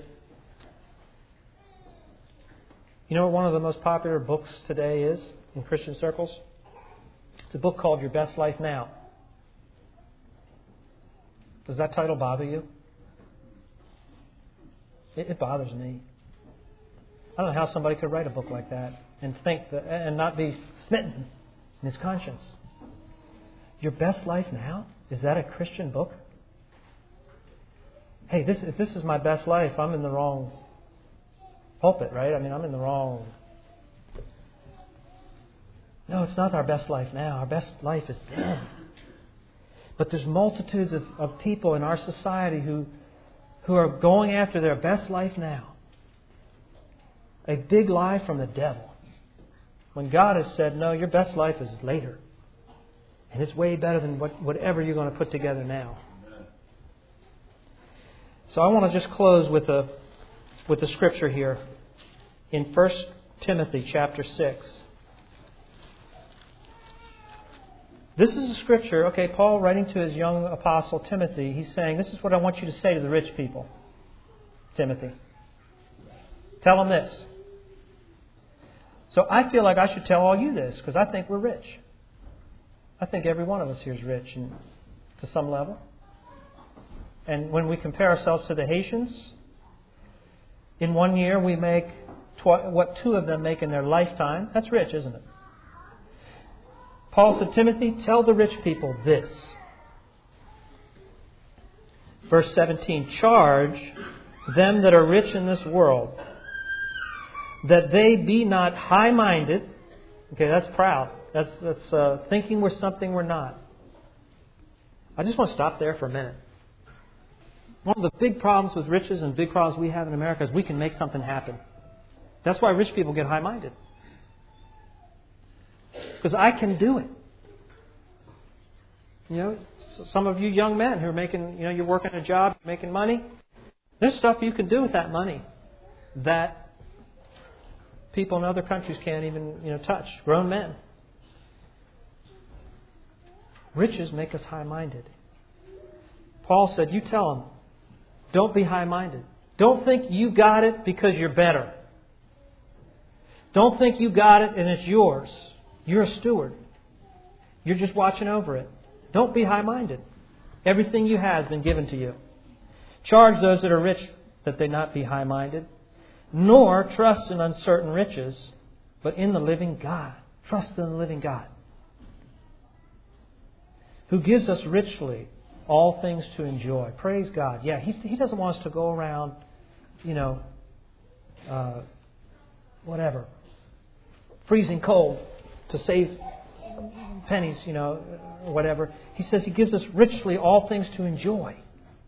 You know what one of the most popular books today is in Christian circles? It's a book called Your Best Life Now. Does that title bother you? It bothers me. I don't know how somebody could write a book like that and think that, and not be smitten in his conscience. Your Best Life Now? Is that a Christian book? Hey, if this is my best life, I'm in the wrong pulpit, right? I mean, I'm in the wrong... No, it's not our best life now. Our best life is then. But there's multitudes of people in our society who are going after their best life now. A big lie from the devil. When God has said, no, your best life is later. And it's way better than whatever you're going to put together now. So I want to just close with a scripture here in 1 Timothy chapter 6. This is a scripture, okay, Paul writing to his young apostle Timothy, he's saying, this is what I want you to say to the rich people, Timothy. Tell them this. So I feel like I should tell all you this because I think we're rich. I think every one of us here is rich to some level. And when we compare ourselves to the Haitians, in 1 year we make what 2 of them make in their lifetime. That's rich, isn't it? Paul said, Timothy, tell the rich people this. Verse 17, charge them that are rich in this world, that they be not high-minded. Okay, that's proud. That's thinking we're something we're not. I just want to stop there for a minute. One of the big problems with riches and big problems we have in America is we can make something happen. That's why rich people get high-minded. Because I can do it. You know, some of you young men who are making, you're working a job, making money. There's stuff you can do with that money that people in other countries can't even, touch. Grown men. Riches make us high-minded. Paul said, you tell them, don't be high-minded. Don't think you got it because you're better. Don't think you got it and it's yours. You're a steward. You're just watching over it. Don't be high-minded. Everything you have has been given to you. Charge those that are rich that they not be high-minded, nor trust in uncertain riches, but in the living God. Trust in the living God, who gives us richly all things to enjoy. Praise God. Yeah, He doesn't want us to go around, freezing cold to save pennies, or whatever. He says He gives us richly all things to enjoy.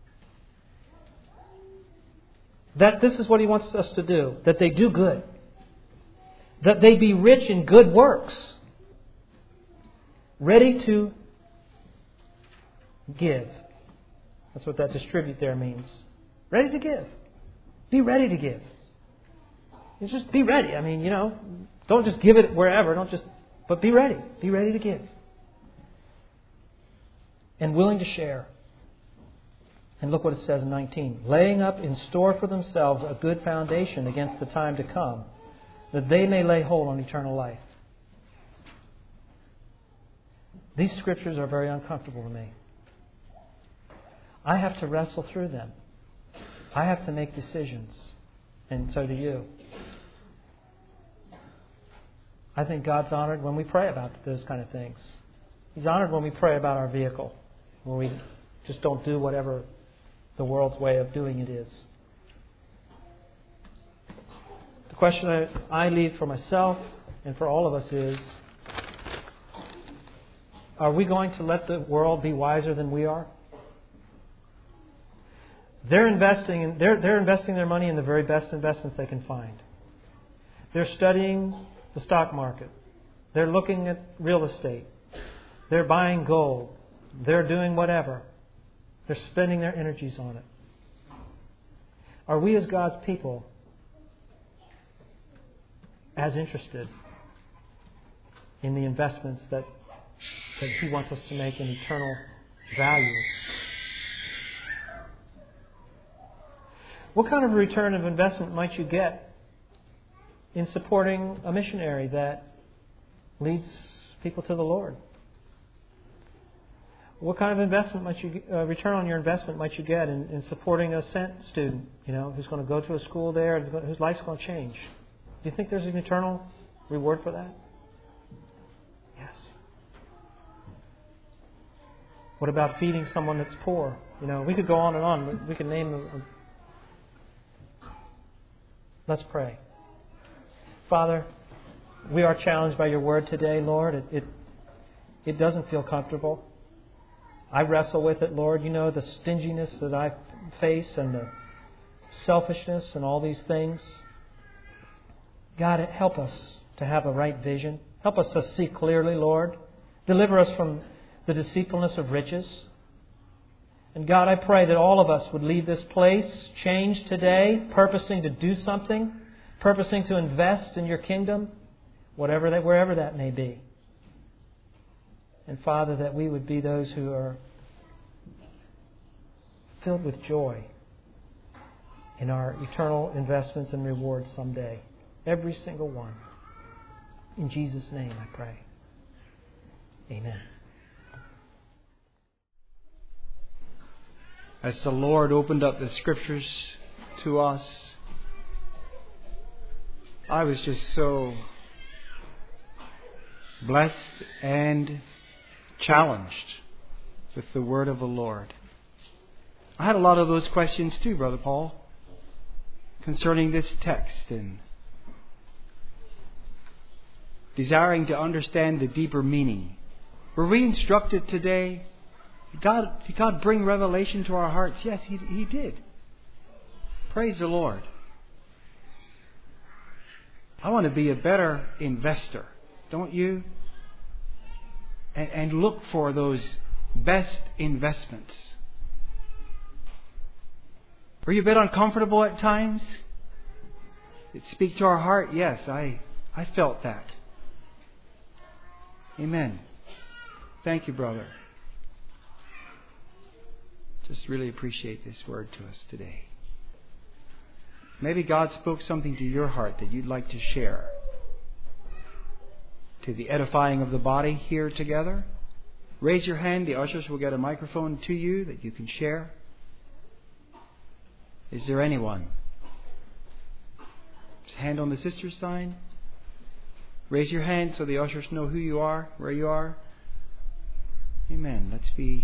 That this is what He wants us to do. That they do good. That they be rich in good works. Ready to give. That's what that distribute there means. Ready to give. Be ready to give. You just be ready. I mean, don't just give it wherever. Don't just But be ready. Be ready to give. And willing to share. And look what it says in 19. Laying up in store for themselves a good foundation against the time to come, that they may lay hold on eternal life. These scriptures are very uncomfortable to me. I have to wrestle through them. I have to make decisions. And so do you. I think God's honored when we pray about those kind of things. He's honored when we pray about our vehicle. When we just don't do whatever the world's way of doing it is. The question I leave for myself and for all of us is, are we going to let the world be wiser than we are? They're investing their money in the very best investments they can find. They're studying the stock market. They're looking at real estate. They're buying gold. They're doing whatever. They're spending their energies on it. Are we as God's people as interested in the investments that He wants us to make in eternal value? What kind of return of investment might you get in supporting a missionary that leads people to the Lord? What kind of investment might you return on your investment might you get in supporting a SENT student, who's going to go to a school there and whose life's going to change? Do you think there's an eternal reward for that? Yes. What about feeding someone that's poor? We could go on and on. We could name them. Let's pray. Father, we are challenged by your word today, Lord. It doesn't feel comfortable. I wrestle with it, Lord. You know the stinginess that I face and the selfishness and all these things. God, help us to have a right vision. Help us to see clearly, Lord. Deliver us from the deceitfulness of riches. And God, I pray that all of us would leave this place changed today, purposing to do something, purposing to invest in your kingdom, wherever that may be. And Father, that we would be those who are filled with joy in our eternal investments and rewards someday. Every single one. In Jesus' name I pray. Amen. As the Lord opened up the Scriptures to us, I was just so blessed and challenged with the word of the Lord. I had a lot of those questions too, Brother Paul, concerning this text and desiring to understand the deeper meaning. Were we instructed today? Did God bring revelation to our hearts? Yes, He did. Praise the Lord. I want to be a better investor, don't you? And look for those best investments. Were you a bit uncomfortable at times? Did it speak to our heart? Yes, I felt that. Amen. Thank you, brother. Just really appreciate this word to us today. Maybe God spoke something to your heart that you'd like to share to the edifying of the body here together. Raise your hand. The ushers will get a microphone to you that you can share. Is there anyone? Hand on the sister's sign. Raise your hand so the ushers know who you are, where you are. Amen. Let's be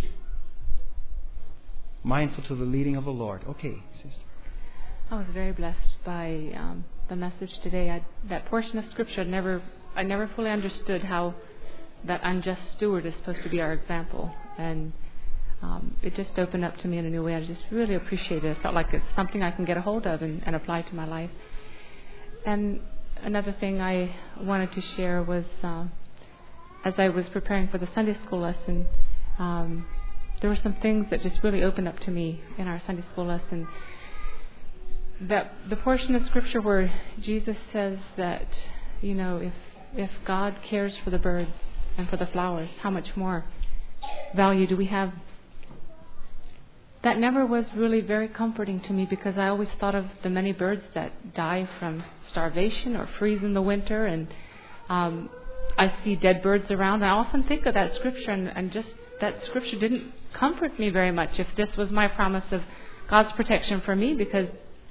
mindful to the leading of the Lord. Okay, sister. I was very blessed by the message today. That portion of Scripture, I never fully understood how that unjust steward is supposed to be our example. And it just opened up to me in a new way. I just really appreciate it. I felt like it's something I can get a hold of and apply to my life. And another thing I wanted to share was, as I was preparing for the Sunday school lesson, there were some things that just really opened up to me in our Sunday school lesson. That the portion of Scripture where Jesus says that, if If God cares for the birds and for the flowers, how much more value do we have? That never was really very comforting to me, because I always thought of the many birds that die from starvation or freeze in the winter, and I see dead birds around. I often think of that scripture, and just that scripture didn't comfort me very much if this was my promise of God's protection for me, because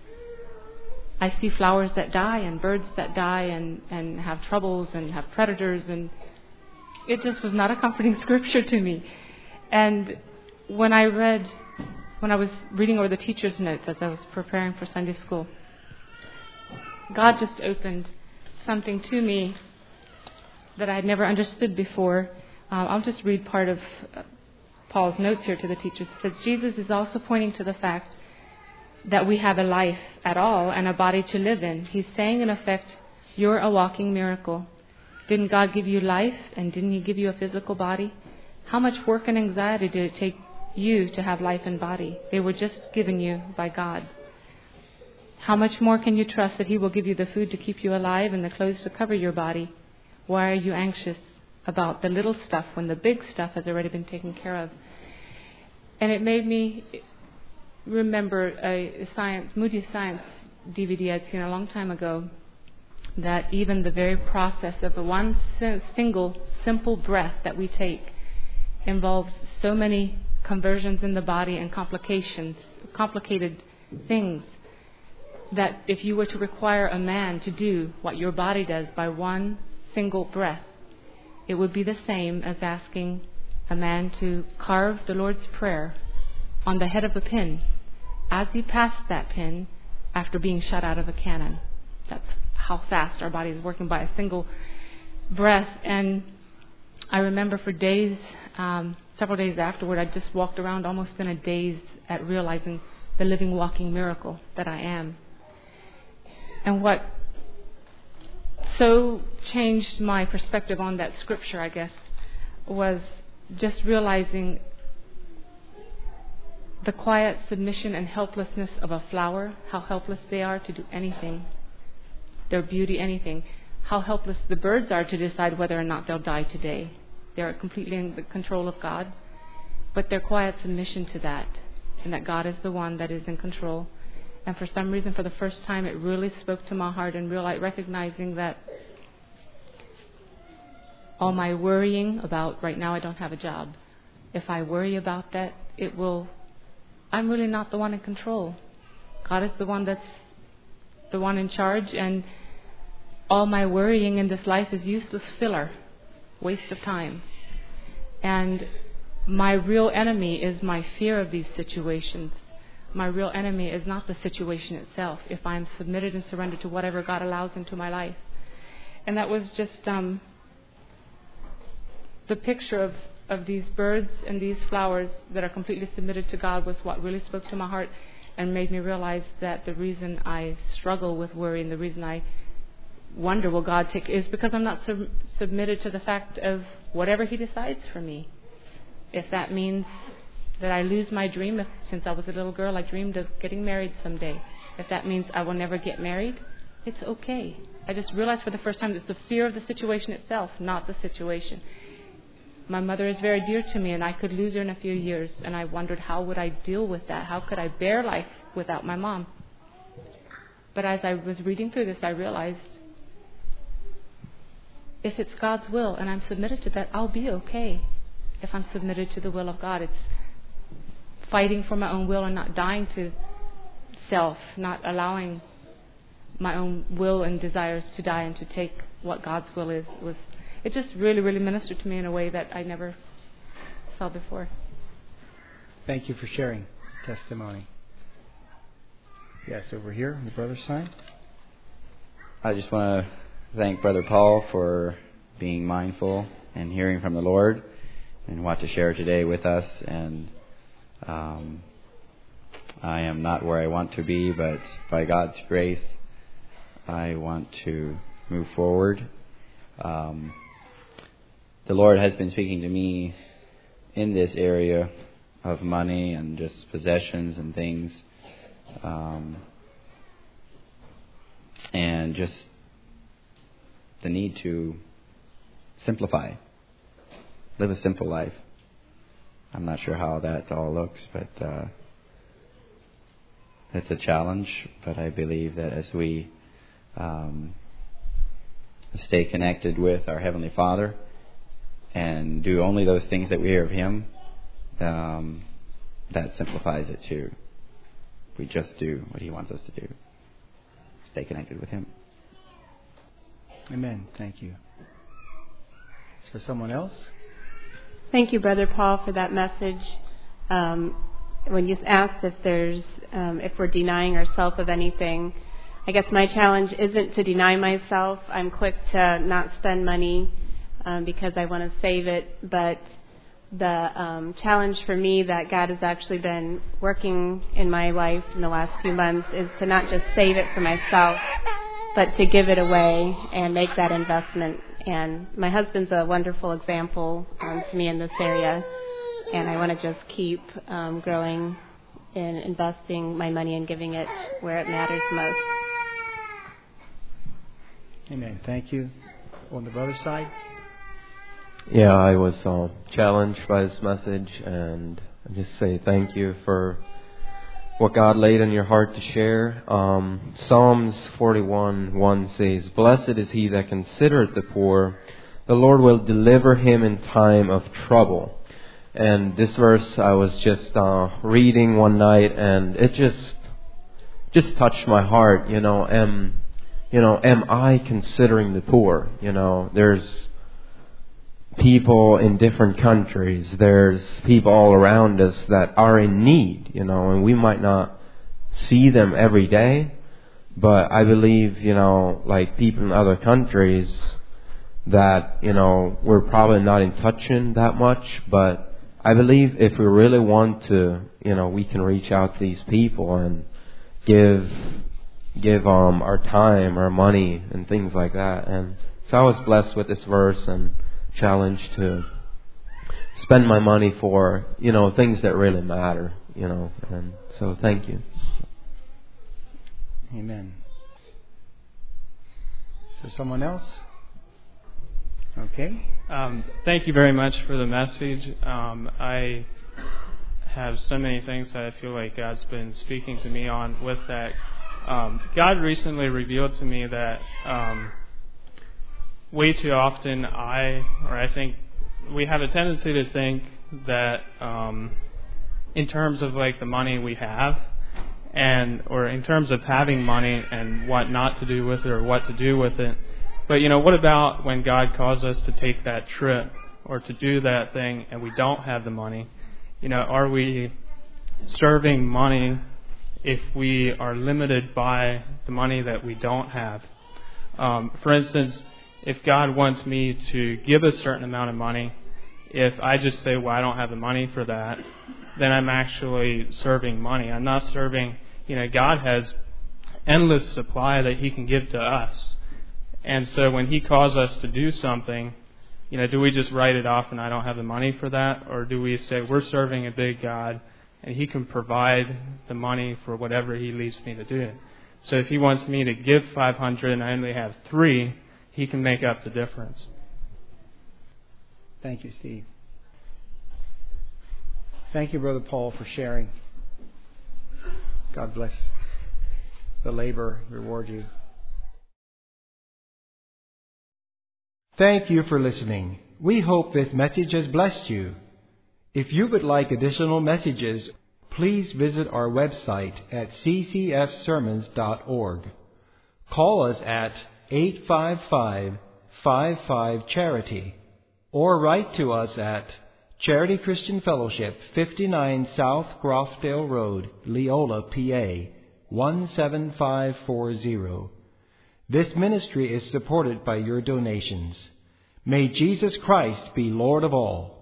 I see flowers that die and birds that die and have troubles and have predators, and it just was not a comforting scripture to me. And when I was reading over the teacher's notes as I was preparing for Sunday school, God just opened something to me that I had never understood before. I'll just read part of Paul's notes here to the teachers. It says, Jesus is also pointing to the fact that we have a life at all and a body to live in. He's saying, in effect, you're a walking miracle. Didn't God give you life, and didn't He give you a physical body? How much work and anxiety did it take you to have life and body? They were just given you by God. How much more can you trust that He will give you the food to keep you alive and the clothes to cover your body? Why are you anxious about the little stuff when the big stuff has already been taken care of? And it made me remember a Moody Science DVD I'd seen a long time ago, that even the very process of the one single simple breath that we take involves so many conversions in the body and complicated things, that if you were to require a man to do what your body does by one single breath, it would be the same as asking a man to carve the Lord's Prayer on the head of a pin as he passed that pin after being shot out of a cannon. That's how fast our body is working by a single breath. And I remember for days, several days afterward, I just walked around almost in a daze at realizing the living, walking miracle that I am. And what so changed my perspective on that scripture, I guess, was just realizing the quiet submission and helplessness of a flower, how helpless they are to do anything, their beauty, anything. How helpless the birds are to decide whether or not they'll die today. They're completely in the control of God, but their quiet submission to that, and that God is the one that is in control. And for some reason, for the first time, it really spoke to my heart, and recognizing that all my worrying about, right now I don't have a job, if I worry about that, I'm really not the one in control. God is the one that's the one in charge, and all my worrying in this life is useless filler, waste of time. And my real enemy is my fear of these situations. My real enemy is not the situation itself, if I'm submitted and surrendered to whatever God allows into my life. And that was just the picture of these birds and these flowers that are completely submitted to God was what really spoke to my heart and made me realize that the reason I struggle with worry and the reason I wonder will God take is because I'm not submitted to the fact of whatever He decides for me. If that means that I lose my dream, since I was a little girl I dreamed of getting married someday. If that means I will never get married, it's okay. I just realized for the first time that it's the fear of the situation itself, not the situation. My mother is very dear to me, and I could lose her in a few years, and I wondered how would I deal with that? How could I bear life without my mom? But as I was reading through this, I realized if it's God's will and I'm submitted to that, I'll be okay. If I'm submitted to the will of God, it's fighting for my own will and not dying to self, not allowing my own will and desires to die and to take what God's will is. It just really, really ministered to me in a way that I never saw before. Thank you for sharing testimony. Yes, over here on the brother's side. I just want to thank Brother Paul for being mindful and hearing from the Lord and what to share today with us. And I am not where I want to be, but by God's grace, I want to move forward. The Lord has been speaking to me in this area of money and just possessions and things, and just the need to simplify. Live a simple life. I'm not sure how that all looks, but it's a challenge. But I believe that as we stay connected with our Heavenly Father and do only those things that we hear of Him, that simplifies it too. We just do what He wants us to do. Stay connected with Him. Amen. Thank you. Is there someone else? Thank you, Brother Paul, for that message. When you asked if we're denying ourselves of anything, I guess my challenge isn't to deny myself. I'm quick to not spend money because I want to save it. But the challenge for me that God has actually been working in my life in the last few months is to not just save it for myself, but to give it away and make that investment. And my husband's a wonderful example to me in this area. And I want to just keep growing in investing my money and giving it where it matters most. Amen. Thank you. On the brother's side? Yeah, I was challenged by this message, and I just say thank you for what God laid on your heart to share. Psalms 41:1 says, "Blessed is he that considereth the poor. The Lord will deliver him in time of trouble." And this verse I was just reading one night, and it just touched my heart. Am I considering the poor? There's people in different countries. There's people all around us that are in need, and we might not see them every day. But I believe, like people in other countries that, we're probably not in touch in that much. But I believe if we really want to, we can reach out to these people and give our time, our money, and things like that. And so I was blessed with this verse and challenged to spend my money for, things that really matter, and so thank you. Amen. Is there someone else? Okay. Thank you very much for the message. I have so many things that I feel like God's been speaking to me on with that. God recently revealed to me that way too often I think we have a tendency to think that in terms of like the money we have or in terms of having money and what not to do with it or what to do with it. But what about when God calls us to take that trip or to do that thing and we don't have the money? Are we serving money if we are limited by the money that we don't have? For instance, if God wants me to give a certain amount of money, if I just say, well, I don't have the money for that, then I'm actually serving money. I'm not serving, God has endless supply that He can give to us. And so when He calls us to do something, do we just write it off and I don't have the money for that? Or do we say, we're serving a big God and He can provide the money for whatever He leads me to do? So if He wants me to give 500 and I only have 3, He can make up the difference. Thank you, Steve. Thank you, Brother Paul, for sharing. God bless the labor, reward you. Thank you for listening. We hope this message has blessed you. If you would like additional messages, please visit our website at ccfsermons.org. Call us at 855-55-CHARITY or write to us at Charity Christian Fellowship, 59 South Grofdale Road, Leola, PA, 17540. This ministry is supported by your donations. May Jesus Christ be Lord of all.